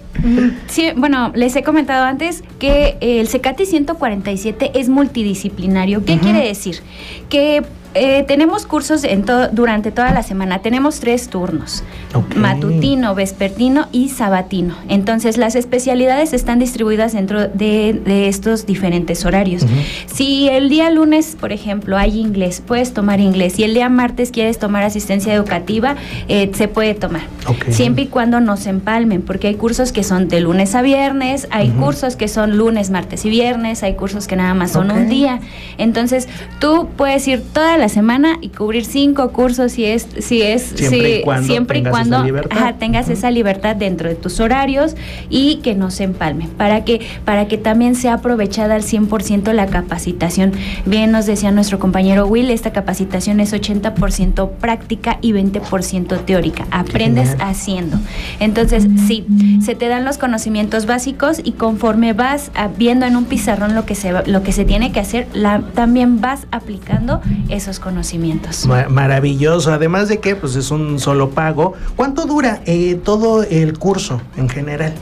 sí, bueno, les he comentado antes que el CECATI ciento cuarenta y siete es multidisciplinario. ¿Qué uh-huh. quiere decir? Que Eh, tenemos cursos en to- durante toda la semana. Tenemos tres turnos: okay. matutino, vespertino y sabatino. Entonces, las especialidades están distribuidas dentro de, de estos diferentes horarios. Uh-huh. Si el día lunes, por ejemplo, hay inglés, puedes tomar inglés. Si el día martes quieres tomar asistencia educativa, eh, se puede tomar. Okay. Siempre y cuando no se empalmen, porque hay cursos que son de lunes a viernes, hay uh-huh. cursos que son lunes, martes y viernes, hay cursos que nada más son okay. un día. Entonces, tú puedes ir toda la semana y cubrir cinco cursos si es si es siempre si, y cuando siempre y tengas cuando esa libertad, ajá, tengas uh-huh. esa libertad dentro de tus horarios y que no se empalme, para que para que también sea aprovechada al cien por ciento la capacitación. Bien nos decía nuestro compañero Will, esta capacitación es ochenta por ciento práctica y veinte por ciento teórica. Aprendes haciendo. Entonces, sí, se te dan los conocimientos básicos y conforme vas viendo en un pizarrón lo que se lo que se tiene que hacer, la, también vas aplicando esos conocimientos. Ma- maravilloso, además de que pues es un solo pago. ¿Cuánto dura eh, todo el curso en general?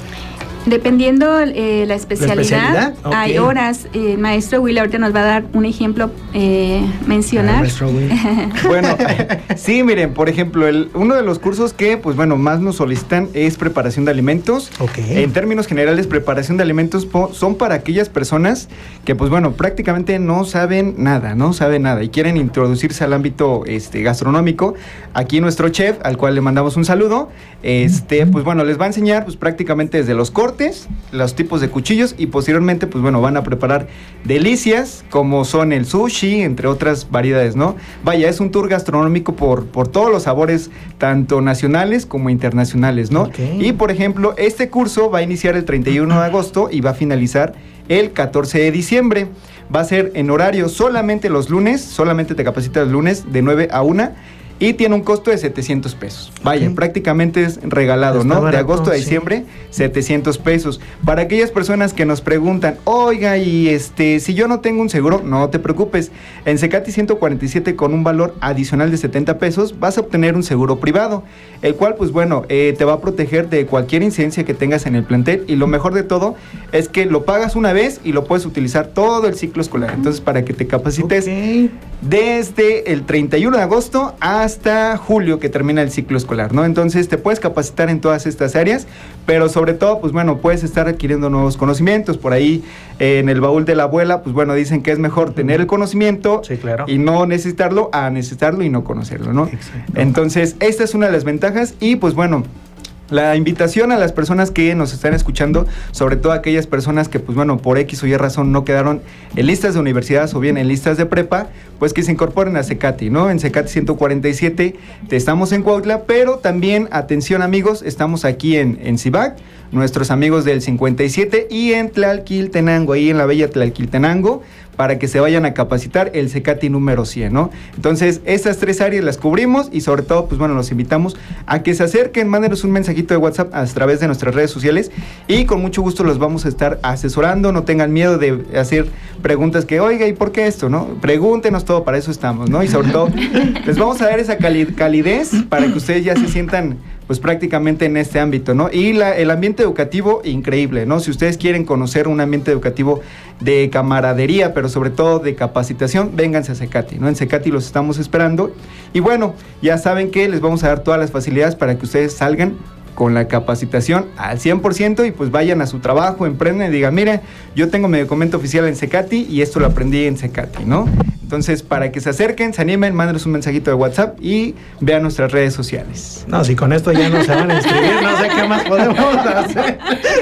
Dependiendo eh, la especialidad, ¿La especialidad? Okay. Hay horas. El eh, maestro Will ahorita nos va a dar un ejemplo, eh, mencionar. Ah, maestro Will. Bueno, sí, miren, por ejemplo, el, uno de los cursos que, pues bueno, más nos solicitan es preparación de alimentos. Okay. En términos generales, preparación de alimentos po- son para aquellas personas que, pues bueno, prácticamente no saben nada, no saben nada y quieren introducirse al ámbito este, gastronómico. Aquí nuestro chef, al cual le mandamos un saludo, este, pues bueno, les va a enseñar pues prácticamente desde los cortes, los tipos de cuchillos y posteriormente pues bueno van a preparar delicias como son el sushi, entre otras variedades, ¿no? Vaya, es un tour gastronómico por, por todos los sabores tanto nacionales como internacionales, ¿no? Okay. Y por ejemplo, este curso va a iniciar el treinta y uno de agosto y va a finalizar el catorce de diciembre. Va a ser en horario solamente los lunes, solamente te capacitas los lunes de nueve a una. Y tiene un costo de setecientos pesos. Vaya, okay. prácticamente es regalado, Está ¿no? Barato, de agosto a diciembre, sí. setecientos pesos. Para aquellas personas que nos preguntan, oiga, y este, si yo no tengo un seguro, no te preocupes. En CECATI ciento cuarenta y siete, con un valor adicional de setenta pesos, vas a obtener un seguro privado, el cual, pues bueno, eh, te va a proteger de cualquier incidencia que tengas en el plantel. Y lo mejor de todo es que lo pagas una vez y lo puedes utilizar todo el ciclo escolar. Entonces, para que te capacites okay. desde el treinta y uno de agosto a hasta julio que termina el ciclo escolar, ¿no? Entonces te puedes capacitar en todas estas áreas, pero sobre todo, pues bueno, puedes estar adquiriendo nuevos conocimientos. Por ahí, eh, en el baúl de la abuela, pues bueno, dicen que es mejor tener el conocimiento sí, claro. y no necesitarlo a necesitarlo y no conocerlo, ¿no? Exacto. Entonces, esta es una de las ventajas y pues bueno, la invitación a las personas que nos están escuchando, sobre todo aquellas personas que, pues bueno, por X o Y razón no quedaron en listas de universidades o bien en listas de prepa, pues que se incorporen a CECATI, ¿no? En CECATI ciento cuarenta y siete estamos en Cuautla, pero también, atención amigos, estamos aquí en, en Cibac, nuestros amigos del cincuenta y siete y en Tlalquiltenango, ahí en la bella Tlalquiltenango, para que se vayan a capacitar el CECATI número cien, ¿no? Entonces, estas tres áreas las cubrimos y sobre todo, pues bueno, los invitamos a que se acerquen, mándenos un mensajito de WhatsApp a través de nuestras redes sociales y con mucho gusto los vamos a estar asesorando. No tengan miedo de hacer preguntas que, oiga, ¿y por qué esto, no? Pregúntenos todo, para eso estamos, ¿no? Y sobre todo, les vamos a dar esa cali- calidez para que ustedes ya se sientan pues prácticamente en este ámbito, ¿no? Y la, el ambiente educativo, increíble, ¿no? Si ustedes quieren conocer un ambiente educativo de camaradería, pero sobre todo de capacitación, vénganse a CECATI, ¿no? En CECATI los estamos esperando. Y bueno, ya saben que les vamos a dar todas las facilidades para que ustedes salgan con la capacitación al cien por ciento y pues vayan a su trabajo, emprendan y digan, mire, yo tengo mi documento oficial en CECATI y esto lo aprendí en CECATI, ¿no? Entonces, para que se acerquen, se animen, mándenos un mensajito de WhatsApp y vean nuestras redes sociales. No, si con esto ya no se van a inscribir, no sé qué más podemos hacer.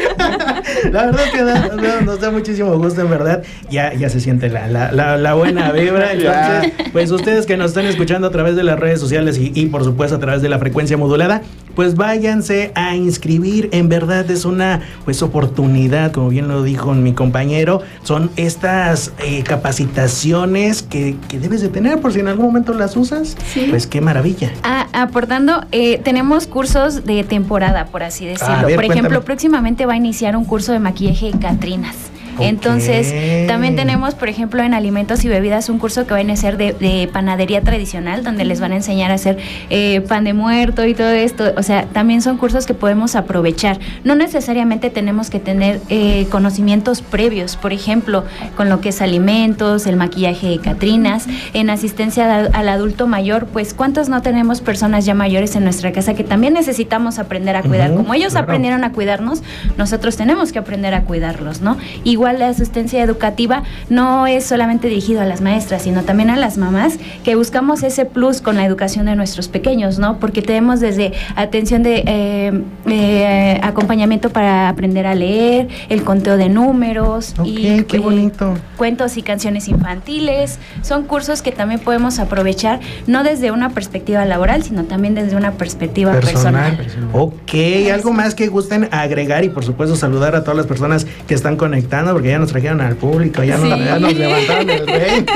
La verdad es que da, da, nos da muchísimo gusto, en verdad. Ya, ya se siente la, la, la, la buena vibra. Entonces, pues ustedes que nos están escuchando a través de las redes sociales y, y por supuesto a través de la frecuencia modulada, pues váyanse a inscribir. En verdad es una pues oportunidad, como bien lo dijo mi compañero, son estas eh, capacitaciones que, que debes de tener por si en algún momento las usas. Sí. Pues qué maravilla. Ah, aportando, eh, tenemos cursos de temporada, por así decirlo. A ver, por cuéntame. ejemplo, próximamente va a iniciar un curso de maquillaje de Catrinas. Okay. Entonces, también tenemos, por ejemplo, en alimentos y bebidas un curso que va a ser de, de panadería tradicional, donde les van a enseñar a hacer eh, pan de muerto y todo esto. O sea, también son cursos que podemos aprovechar. No necesariamente tenemos que tener eh, conocimientos previos, por ejemplo, con lo que es alimentos, el maquillaje de catrinas, en asistencia al, al adulto mayor, pues ¿cuántos no tenemos personas ya mayores en nuestra casa que también necesitamos aprender a cuidar? Uh-huh, como ellos claro. aprendieron a cuidarnos, nosotros tenemos que aprender a cuidarlos, ¿no? Igual la asistencia educativa no es solamente dirigido a las maestras, sino también a las mamás, que buscamos ese plus con la educación de nuestros pequeños, ¿no? Porque tenemos desde atención de eh, eh, acompañamiento para aprender a leer, el conteo de números, okay, y qué eh, bonito. cuentos y canciones infantiles. Son cursos que también podemos aprovechar, no desde una perspectiva laboral, sino también desde una perspectiva personal. personal. Ok, algo más que gusten agregar y por supuesto saludar a todas las personas que están conectando, porque ya nos trajeron al público, ya, sí. nos, ya nos levantaron el rey.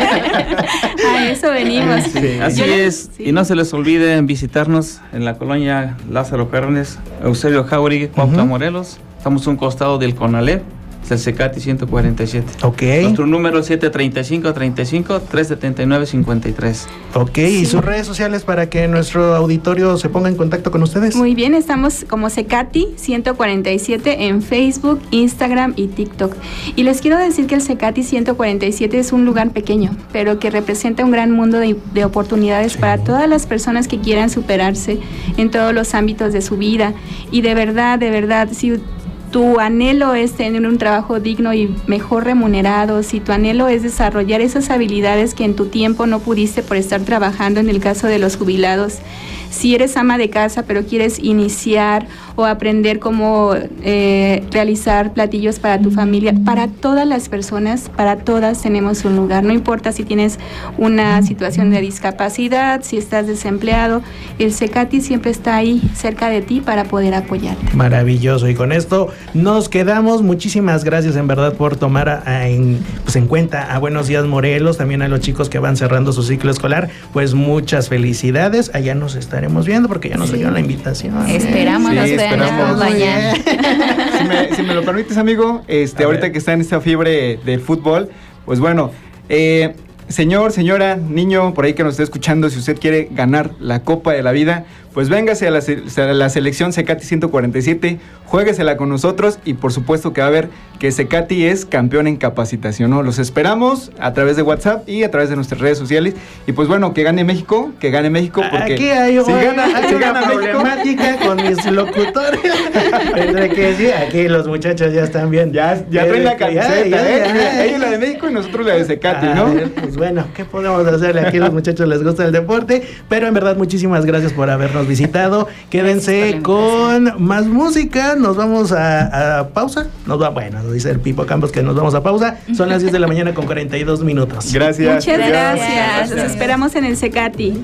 A eso venimos. Sí, así Yo, es, sí. y no se les olvide visitarnos en la colonia Lázaro Cárdenas, Eusebio Jauregui, Cuautla, uh-huh. Morelos. Estamos a un costado del CONALEP, es el CECATI ciento cuarenta y siete. Ok. Nuestro número es siete treinta y cinco, treinta y cinco, trescientos setenta y nueve, cincuenta y tres. Ok, sí. ¿Y sus redes sociales para que nuestro auditorio se ponga en contacto con ustedes? Muy bien, estamos como CECATI ciento cuarenta y siete en Facebook, Instagram y TikTok. Y les quiero decir que el CECATI ciento cuarenta y siete es un lugar pequeño, pero que representa un gran mundo de, de oportunidades sí. para todas las personas que quieran superarse en todos los ámbitos de su vida. Y de verdad, de verdad, si tu anhelo es tener un trabajo digno y mejor remunerado, si tu anhelo es desarrollar esas habilidades que en tu tiempo no pudiste por estar trabajando, en el caso de los jubilados, si eres ama de casa pero quieres iniciar o aprender cómo eh, realizar platillos para tu familia, para todas las personas, para todas tenemos un lugar, no importa si tienes una situación de discapacidad, si estás desempleado, el CECATI siempre está ahí cerca de ti para poder apoyarte. Maravilloso, y con esto nos quedamos. Muchísimas gracias en verdad por tomar a, a en, pues en cuenta a Buenos Días Morelos, también a los chicos que van cerrando su ciclo escolar, pues muchas felicidades, allá nos estaremos viendo porque ya nos sí. llegó la invitación. Esperamos, sí, nos veamos mañana. Si me, si me lo permites, amigo, este, ahorita ver. que está en esta fiebre del fútbol, pues bueno, eh, señor, señora, niño, por ahí que nos esté escuchando, si usted quiere ganar la Copa de la Vida, pues véngase a la, a la selección CECATI ciento cuarenta y siete, juéguesela con nosotros y por supuesto que va a ver que CECATI es campeón en capacitación, ¿no? Los esperamos a través de WhatsApp y a través de nuestras redes sociales y pues bueno, que gane México, que gane México porque aquí hay, si gana, hay si una gana problemática México, con mis locutores. Tendré que decir, aquí los muchachos ya están bien. Ya, ya traen la camiseta, ya, ya, ¿eh? Ya. Ellos la de México y nosotros la de CECATI, ¿no? Ver, pues bueno, ¿qué podemos hacerle? Aquí a los muchachos les gusta el deporte, pero en verdad muchísimas gracias por habernos visitado. Quédense con más música. Nos vamos a, a pausa. Nos va, bueno, nos dice el Pipo Campos que nos vamos a pausa. Son las diez de la mañana con cuarenta y dos minutos. Gracias. Muchas gracias. gracias. Los esperamos en el CECATI.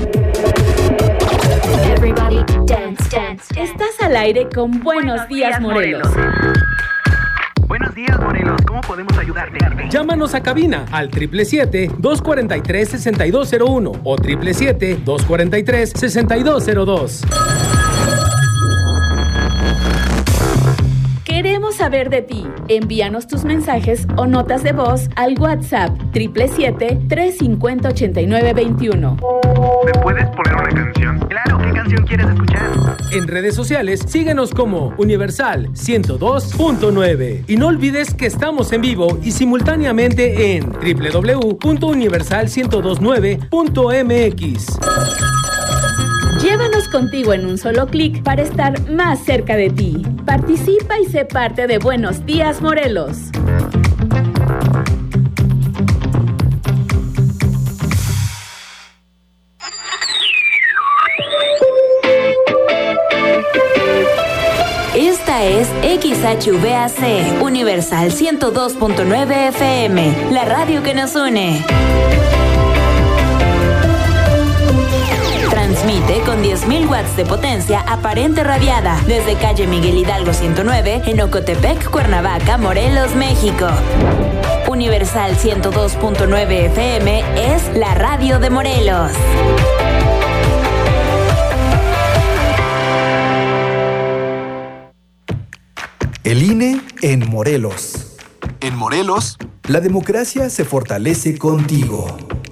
Everybody dance, dance. Estás al aire con Buenos Días, Morelos. Buenos días, Morelos. ¿Cómo podemos ayudarte? Llámanos a cabina al siete siete siete, dos cuatro tres, seis dos cero uno o siete siete siete, dos cuatro tres, seis dos cero dos. Queremos saber de ti. Envíanos tus mensajes o notas de voz al WhatsApp siete siete siete, tres cinco cero, ocho nueve dos uno. ¿Me puedes poner una canción? Claro, ¿qué canción quieres escuchar? En redes sociales, síguenos como Universal ciento dos punto nueve. Y no olvides que estamos en vivo y simultáneamente en doble u doble u doble u punto universal ciento veintinueve punto m x. Llévanos contigo en un solo clic para estar más cerca de ti. Participa y sé parte de Buenos Días, Morelos. Esta es X H V A C, Universal ciento dos punto nueve F M, la radio que nos une. Transmite con diez mil watts de potencia aparente radiada desde calle Miguel Hidalgo ciento nueve en Ocotepec, Cuernavaca, Morelos, México. Universal ciento dos punto nueve F M es la radio de Morelos. El I N E en Morelos. En Morelos, la democracia se fortalece contigo.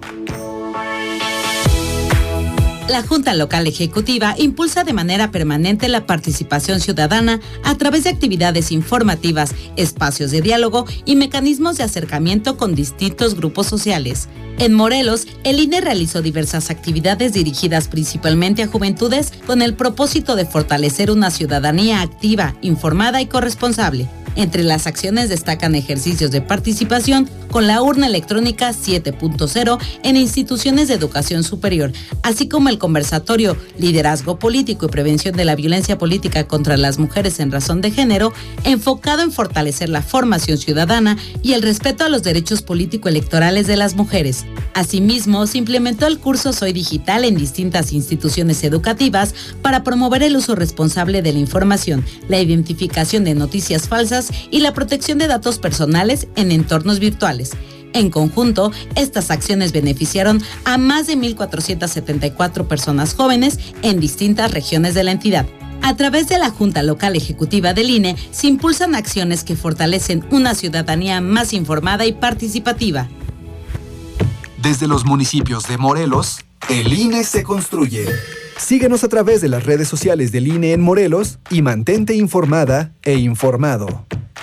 La Junta Local Ejecutiva impulsa de manera permanente la participación ciudadana a través de actividades informativas, espacios de diálogo y mecanismos de acercamiento con distintos grupos sociales. En Morelos, el I N E realizó diversas actividades dirigidas principalmente a juventudes con el propósito de fortalecer una ciudadanía activa, informada y corresponsable. Entre las acciones destacan ejercicios de participación con la urna electrónica siete punto cero en instituciones de educación superior, así como el conversatorio Liderazgo Político y Prevención de la Violencia Política contra las Mujeres en Razón de Género, enfocado en fortalecer la formación ciudadana y el respeto a los derechos político-electorales de las mujeres. Asimismo, se implementó el curso Soy Digital en distintas instituciones educativas para promover el uso responsable de la información, la identificación de noticias falsas y la protección de datos personales en entornos virtuales. En conjunto, estas acciones beneficiaron a más de mil cuatrocientas setenta y cuatro personas jóvenes en distintas regiones de la entidad. A través de la Junta Local Ejecutiva del I N E se impulsan acciones que fortalecen una ciudadanía más informada y participativa. Desde los municipios de Morelos, el I N E se construye. Síguenos a través de las redes sociales del I N E en Morelos y mantente informada e informado.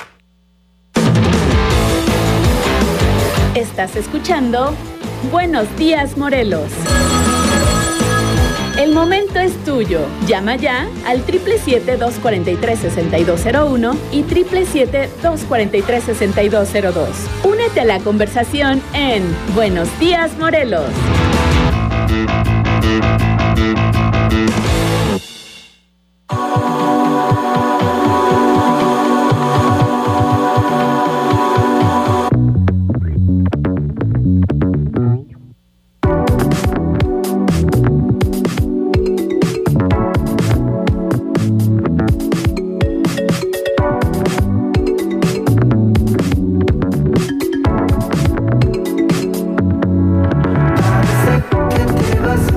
Estás escuchando Buenos Días, Morelos. El momento es tuyo. Llama ya al siete siete siete, dos cuatro tres, seis dos cero uno y siete siete siete, dos cuatro tres, seis dos cero dos. Únete a la conversación en Buenos Días, Morelos. Te vas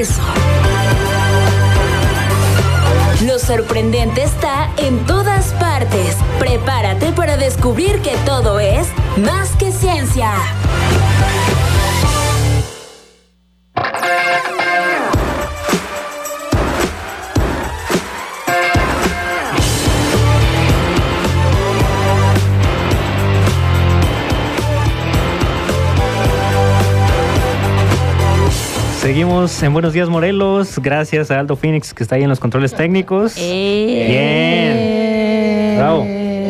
universo. Lo sorprendente está en todas partes. Prepárate para descubrir que todo es más que ciencia. Seguimos en Buenos Días Morelos, gracias a Aldo Phoenix que está ahí en los controles técnicos. Eh. Bien. Bravo.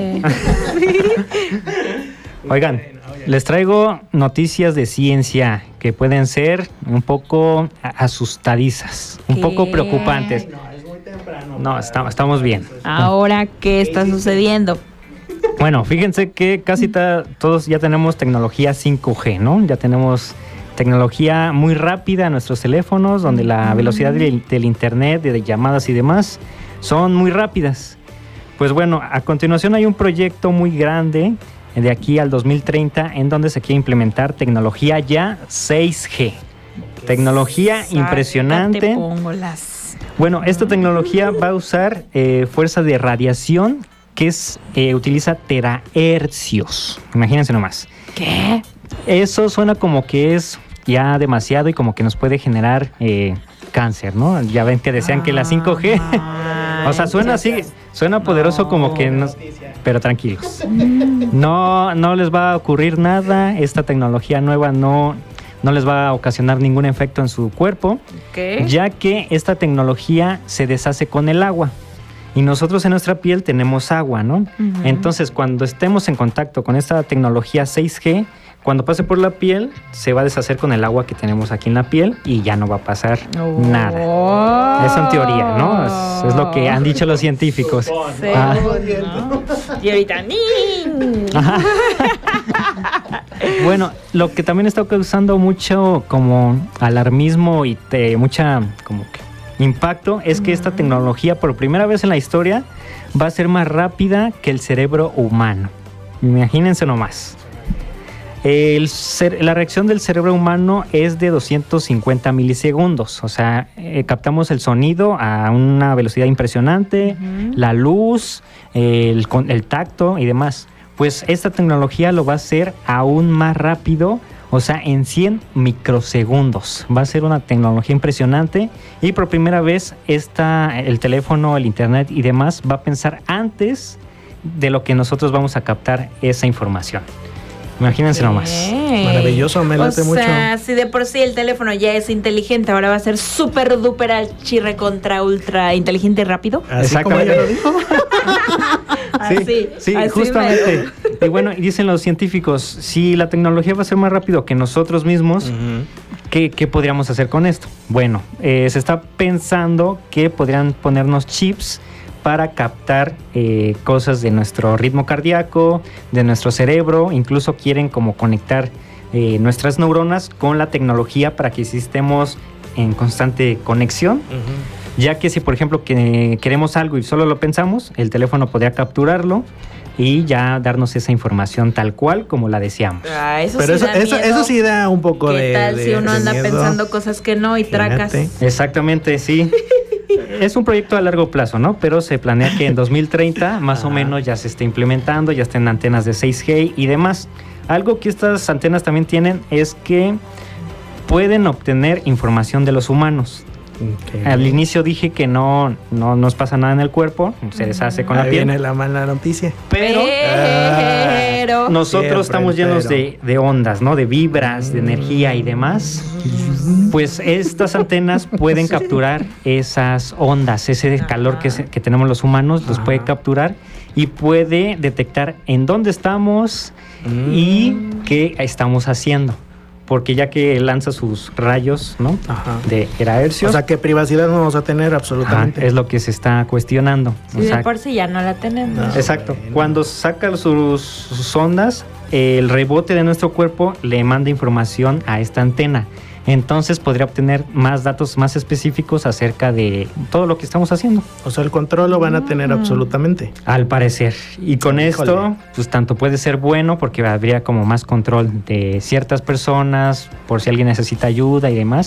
Oigan, les traigo noticias de ciencia que pueden ser un poco asustadizas, un ¿Qué? poco preocupantes. No, está- estamos bien. Ahora, ¿qué está sucediendo? Bueno, fíjense que casi ta- todos ya tenemos tecnología cinco G, ¿no? Ya tenemos tecnología muy rápida en nuestros teléfonos, donde la velocidad del, del internet, de llamadas y demás, son muy rápidas. Pues bueno, a continuación hay un proyecto muy grande de aquí al dos mil treinta en donde se quiere implementar tecnología ya seis G. Tecnología Sácate, impresionante. pongo las- Bueno, esta tecnología va a usar eh, fuerza de radiación que es, eh, utiliza terahercios. Imagínense nomás. ¿Qué? Eso suena como que es ya demasiado y como que nos puede generar eh, cáncer, ¿no? Ya ven que decían que la cinco G, o sea, suena así, suena poderoso como que nos... Pero tranquilos, no, no les va a ocurrir nada, esta tecnología nueva no, no les va a ocasionar ningún efecto en su cuerpo, ¿Qué? ya que esta tecnología se deshace con el agua. Y nosotros en nuestra piel tenemos agua, ¿no? Ujú. Entonces, cuando estemos en contacto con esta tecnología seis G, cuando pase por la piel, se va a deshacer con el agua que tenemos aquí en la piel y ya no va a pasar Oh. nada. Eso en teoría, ¿no? Es, es lo que han dicho los científicos. Sí. Ah, Y ahorita, ¡nin! ajá. Bueno, lo que también está causando mucho como alarmismo y te- mucha como que impacto es que esta tecnología por primera vez en la historia va a ser más rápida que el cerebro humano. Imagínense nomás. El cer- la reacción del cerebro humano es de doscientos cincuenta milisegundos, o sea, eh, captamos el sonido a una velocidad impresionante, la luz, el, con- el tacto y demás. Pues esta tecnología lo va a hacer aún más rápido, o sea, en cien microsegundos. Va a ser una tecnología impresionante y por primera vez esta, el teléfono, el internet y demás va a pensar antes de lo que nosotros vamos a captar esa información. Imagínense nomás. Ey. Maravilloso, me late o mucho. sea, si de por sí el teléfono ya es inteligente, ahora va a ser súper duper archirre contra ultra inteligente y rápido. Así como ella lo dijo. Así, Sí, así justamente. mero. Y bueno, y dicen los científicos, si la tecnología va a ser más rápido que nosotros mismos, ¿qué, qué podríamos hacer con esto? Bueno, eh, se está pensando que podrían ponernos chips para captar eh, cosas de nuestro ritmo cardíaco, de nuestro cerebro, incluso quieren como conectar eh, nuestras neuronas con la tecnología para que sí estemos en constante conexión. Ya que si por ejemplo que queremos algo y solo lo pensamos, el teléfono podría capturarlo y ya darnos esa información tal cual como la deseamos. Ah, eso Pero sí eso, da eso, miedo. eso sí da un poco ¿Qué de. tal de- si uno de anda miedo. pensando cosas que no y tracas? Imagínate. Exactamente, sí. Es un proyecto a largo plazo, ¿no? Pero se planea que en dos mil treinta más o menos ya se esté implementando, ya estén antenas de seis G y demás. Algo que estas antenas también tienen es que pueden obtener información de los humanos. Ok. Al inicio dije que no, no nos pasa nada en el cuerpo, se deshace con la Ahí piel. viene la mala noticia. Pero Pero nosotros Siempre estamos el llenos pero. de, de ondas, ¿no? De vibras, de energía y demás. Pues estas antenas pueden capturar esas ondas, ese calor que, se- que tenemos los humanos, los puede capturar y puede detectar en dónde estamos y qué estamos haciendo. Porque ya que lanza sus rayos, ¿no? De terahercios. O sea, ¿qué privacidad no vamos a tener absolutamente? Ajá, es lo que se está cuestionando. Si O de sea, por sí ya no la tenemos. exacto. Cuando saca sus, sus ondas, el rebote de nuestro cuerpo le manda información a esta antena. Entonces podría obtener más datos más específicos acerca de todo lo que estamos haciendo. O sea, el control lo van a tener absolutamente. Al parecer. Y con Híjole. esto, pues tanto puede ser bueno porque habría como más control de ciertas personas, por si alguien necesita ayuda y demás.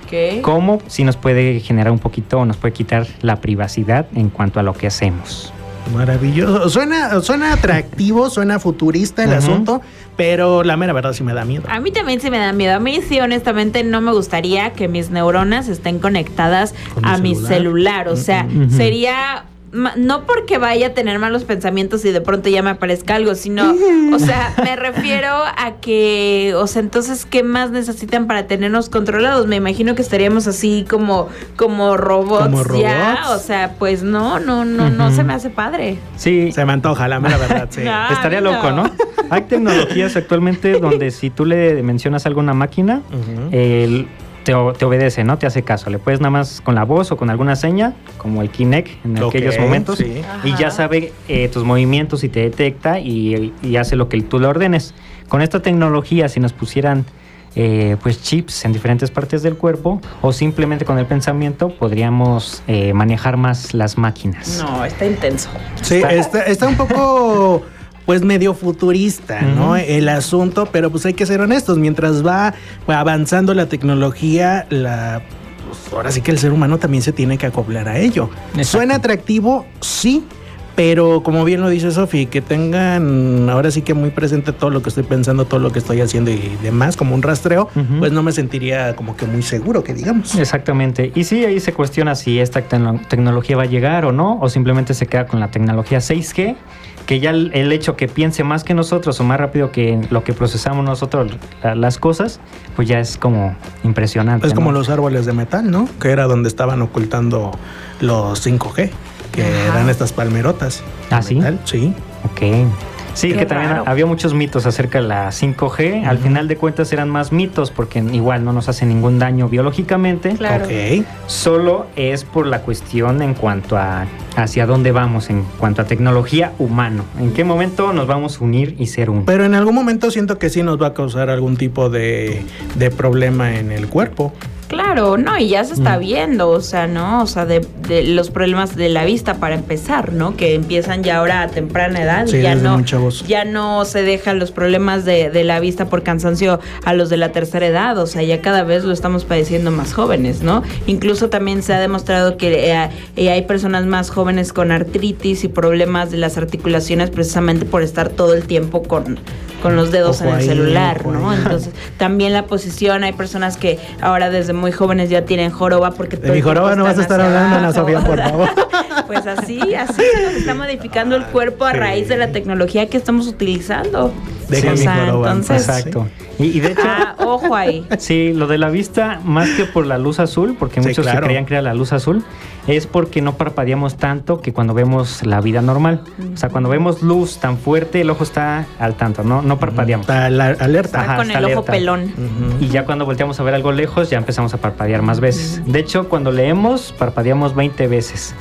¿Qué? Como sí nos puede generar un poquito, o nos puede quitar la privacidad en cuanto a lo que hacemos. Maravilloso. Suena, suena atractivo, suena futurista el Ujú. asunto, pero la mera verdad sí me da miedo. A mí también sí me da miedo. A mí sí, honestamente, no me gustaría que mis neuronas estén conectadas ¿Con mi a mi celular? celular. O sea, Ujú. sería... ma- No porque vaya a tener malos pensamientos y de pronto ya me aparezca algo, sino, o sea, me refiero a que, o sea, entonces, ¿qué más necesitan para tenernos controlados? Me imagino que estaríamos así como, como robots, ¿Como robots? ya, o sea, pues no, no, no, no Ujú. se me hace padre. Sí. Se me antoja, la mera verdad, sí. No. Estaría no. loco, ¿no? Hay tecnologías actualmente donde si tú le mencionas algo a una máquina, Ujú. el- te, o- te obedece, ¿no? Te hace caso. Le puedes nada más con la voz o con alguna seña, como el Kinect en Ok, aquellos momentos, sí. y Ajá. ya sabe eh, tus movimientos y te detecta y, y hace lo que tú le ordenes. Con esta tecnología, si nos pusieran eh, pues chips en diferentes partes del cuerpo o simplemente con el pensamiento, podríamos eh, manejar más las máquinas. No, está intenso. Sí, está, está un poco, pues, medio futurista, ¿no? Ujú. El asunto, pero pues hay que ser honestos. Mientras va avanzando la tecnología, la, pues, ahora sí que el ser humano también se tiene que acoplar a ello. Exacto. Suena atractivo, sí. Pero como bien lo dice Sofi, que tengan ahora sí que muy presente todo lo que estoy pensando, todo lo que estoy haciendo y demás, como un rastreo, Ujú. pues no me sentiría como que muy seguro, que digamos. Exactamente. Y sí, ahí se cuestiona si esta tecno- tecnología va a llegar o no, o simplemente se queda con la tecnología seis G, que ya el, el hecho que piense más que nosotros o más rápido que lo que procesamos nosotros la- las cosas, pues ya es como impresionante. Es como ¿no? los árboles de metal, ¿no? Que era donde estaban ocultando los cinco G, que Ajá. eran estas palmerotas. de ¿Ah, sí? metal, sí. Ok. Sí, Qué que también raro. había muchos mitos acerca de la cinco G. Al Ujú. final de cuentas eran más mitos porque igual no nos hace ningún daño biológicamente. Claro. Ok. Solo es por la cuestión en cuanto a hacia dónde vamos, en cuanto a tecnología humano. ¿En qué momento nos vamos a unir y ser uno? Pero en algún momento siento que sí nos va a causar algún tipo de, de problema en el cuerpo. Claro, no, y ya se está Mm. viendo, o sea, ¿no? O sea, de, de los problemas de la vista para empezar, ¿no? Que empiezan ya ahora a temprana edad Sí, y ya desde no, muy chavos. ya no se dejan los problemas de, de la vista por cansancio a los de la tercera edad, o sea, ya cada vez lo estamos padeciendo más jóvenes, ¿no? Incluso también se ha demostrado que eh, eh, hay personas más jóvenes con artritis y problemas de las articulaciones precisamente por estar todo el tiempo con, con los dedos Ojo en el ahí, celular, ojo ¿no? ahí. Entonces, también la posición, hay personas que ahora desde muy jóvenes ya tienen joroba porque De mi el tiempo joroba no vas a están estar hacia hablando, Ana abajo, Sofía, por o sea, favor. Pues así, así se nos está modificando el cuerpo a Sí. raíz de la tecnología que estamos utilizando. Deja o mi sea, joroba en paz. entonces, Exacto. Y, y de hecho, ah, ojo ahí. sí, lo de la vista, más que por la luz azul, porque Sí, muchos claro. se creían que era la luz azul, es porque no parpadeamos tanto que cuando vemos la vida normal. O sea, cuando vemos luz tan fuerte, el ojo está al tanto, ¿no? No parpadeamos. Está la- alerta. Ajá, Con está el ojo alerta. pelón. Ujú. Y ya cuando volteamos a ver algo lejos, ya empezamos a parpadear más veces. De hecho, cuando leemos, parpadeamos veinte veces.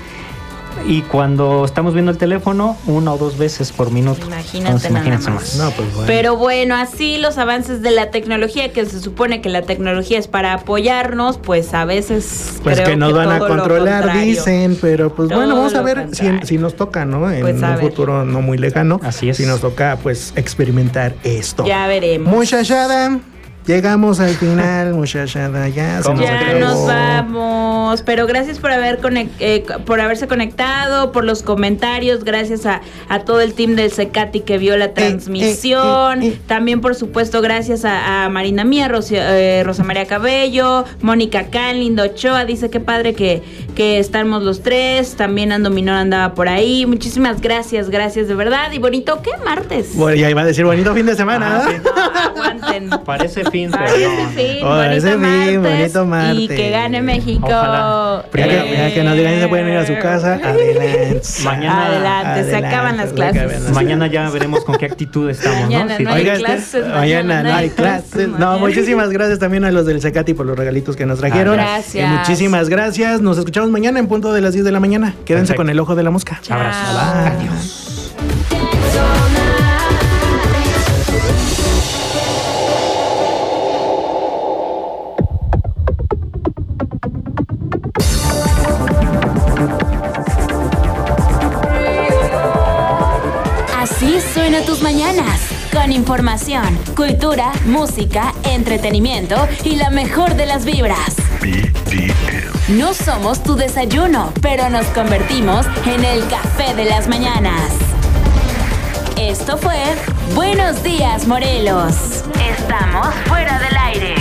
Y cuando estamos viendo el teléfono, una o dos veces por minuto. Imagínate Entonces, nada imagínense más. No, pues bueno. Pero bueno, así los avances de la tecnología, que se supone que la tecnología es para apoyarnos, pues a veces Pues creo que nos van a todo lo controlar, contrario. dicen, pero pues Todo bueno, vamos a lo ver si, contrario. si nos toca, ¿no? En Pues a un ver. futuro no muy lejano. Así es. Si nos toca, pues, experimentar esto. Ya veremos. Muchachada, llegamos al final, muchachada, ya se nos Ya acabó. nos vamos, pero gracias por haber conec- eh, por haberse conectado, por los comentarios, gracias a, a todo el team del Secati que vio la transmisión, eh, eh. también por supuesto gracias a, a Marina Mía, Rocío- eh, Rosa María Cabello, Mónica Can, Lindo Ochoa, dice que padre que, que estamos los tres, también Ando Minor andaba por ahí, muchísimas gracias, gracias de verdad, y bonito, ¿qué martes? Bueno, ya iba a decir bonito fin de semana, Ah, ¿no? sí. No, aguanten. Parece fin, pero Parece no. fin, Oh, bonito, ese fin, martes, bonito martes. y que gane México. Ojalá. Ya que, Eh, ya que nos digan si se pueden ir a su casa, adelante. Mañana- Adelante, se acaban las clases. Mañana ya veremos con qué actitud estamos, Mañana ¿no? Sí. no hay Oiga, clases, mañana no hay clases. No, mañana. muchísimas gracias también a los del Secati por los regalitos que nos trajeron. Ah, gracias. Eh, muchísimas gracias. Nos escuchamos mañana en punto de las diez de la mañana. Quédense Perfecto. con el ojo de la mosca. Chao. Abrazo. Adiós. Así suena tus mañanas, con información, cultura, música, entretenimiento y la mejor de las vibras. B D M. No somos tu desayuno, pero nos convertimos en el café de las mañanas. Esto fue Buenos Días, Morelos. Estamos fuera del aire.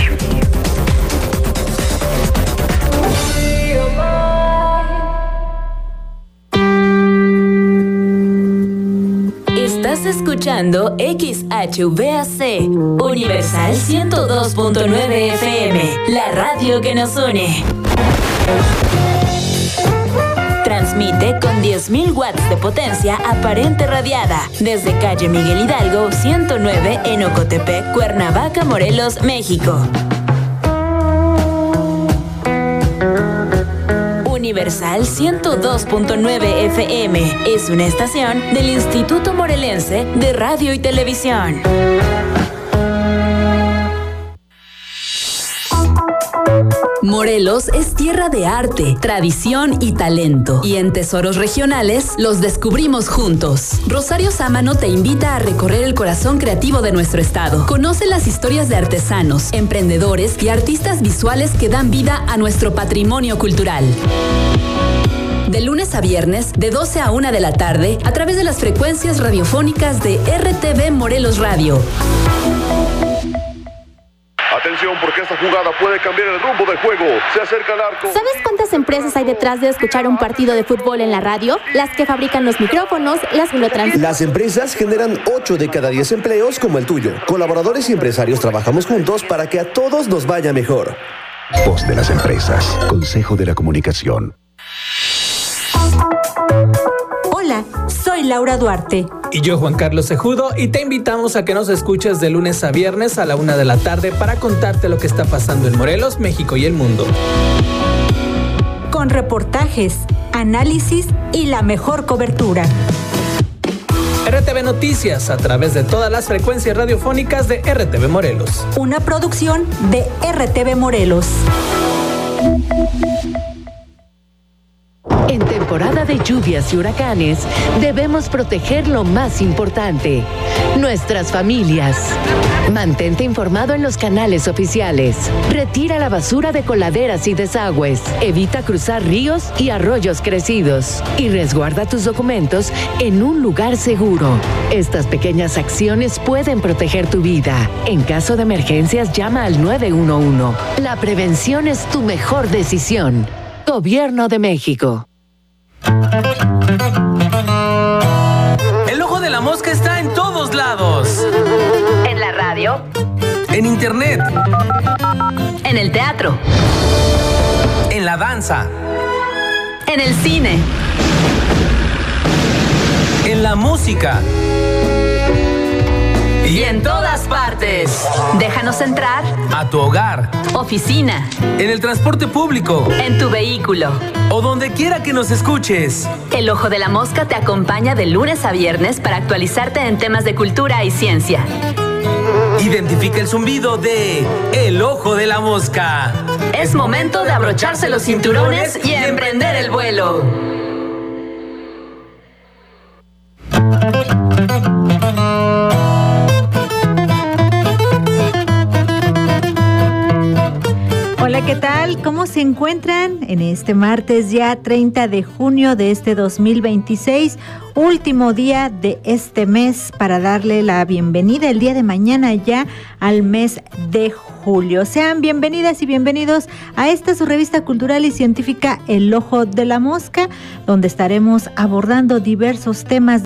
Estás escuchando X H V A C, Universal ciento dos punto nueve F M, la radio que nos une. Transmite con diez mil watts de potencia aparente radiada desde calle Miguel Hidalgo ciento nueve en Ocotepec, Cuernavaca, Morelos, México. Universal ciento dos punto nueve F M es una estación del Instituto Morelense de Radio y Televisión. Morelos es tierra de arte, tradición y talento. Y en Tesoros Regionales los descubrimos juntos. Rosario Sámano te invita a recorrer el corazón creativo de nuestro estado. Conoce las historias de artesanos, emprendedores y artistas visuales que dan vida a nuestro patrimonio cultural. De lunes a viernes, de doce a una de la tarde, a través de las frecuencias radiofónicas de R T V Morelos Radio. Atención, porque esta jugada puede cambiar el rumbo del juego. Se acerca al arco. ¿Sabes cuántas empresas hay detrás de escuchar un partido de fútbol en la radio? Las que fabrican los micrófonos, las que lo transmiten. Las empresas generan ocho de cada diez empleos como el tuyo. Colaboradores y empresarios trabajamos juntos para que a todos nos vaya mejor. Voz de las empresas. Consejo de la Comunicación. Hola, soy Laura Duarte. Y yo, Juan Carlos Cejudo, y te invitamos a que nos escuches de lunes a viernes a la una de la tarde para contarte lo que está pasando en Morelos, México y el mundo. Con reportajes, análisis y la mejor cobertura. R T V Noticias a través de todas las frecuencias radiofónicas de R T V Morelos. Una producción de R T V Morelos. En temporada de lluvias y huracanes, debemos proteger lo más importante, nuestras familias. Mantente informado en los canales oficiales. Retira la basura de coladeras y desagües. Evita cruzar ríos y arroyos crecidos. Y resguarda tus documentos en un lugar seguro. Estas pequeñas acciones pueden proteger tu vida. En caso de emergencias, llama al nueve uno uno. La prevención es tu mejor decisión. Gobierno de México. El ojo de la mosca está en todos lados. En la radio. En internet. En el teatro. En la danza. En el cine. En la música. Y en todas partes. Déjanos entrar. A tu hogar. Oficina. En el transporte público. En tu vehículo. O donde quiera que nos escuches. El Ojo de la Mosca te acompaña de lunes a viernes para actualizarte en temas de cultura y ciencia. Identifica el zumbido de El Ojo de la Mosca. Es momento de abrocharse los cinturones y emprender el vuelo. Hola, ¿qué tal? ¿Cómo se encuentran en este martes ya treinta de junio de este dos mil veintiséis? Último día de este mes para darle la bienvenida el día de mañana ya al mes de julio. Sean bienvenidas y bienvenidos a esta su revista cultural y científica El Ojo de la Mosca, donde estaremos abordando diversos temas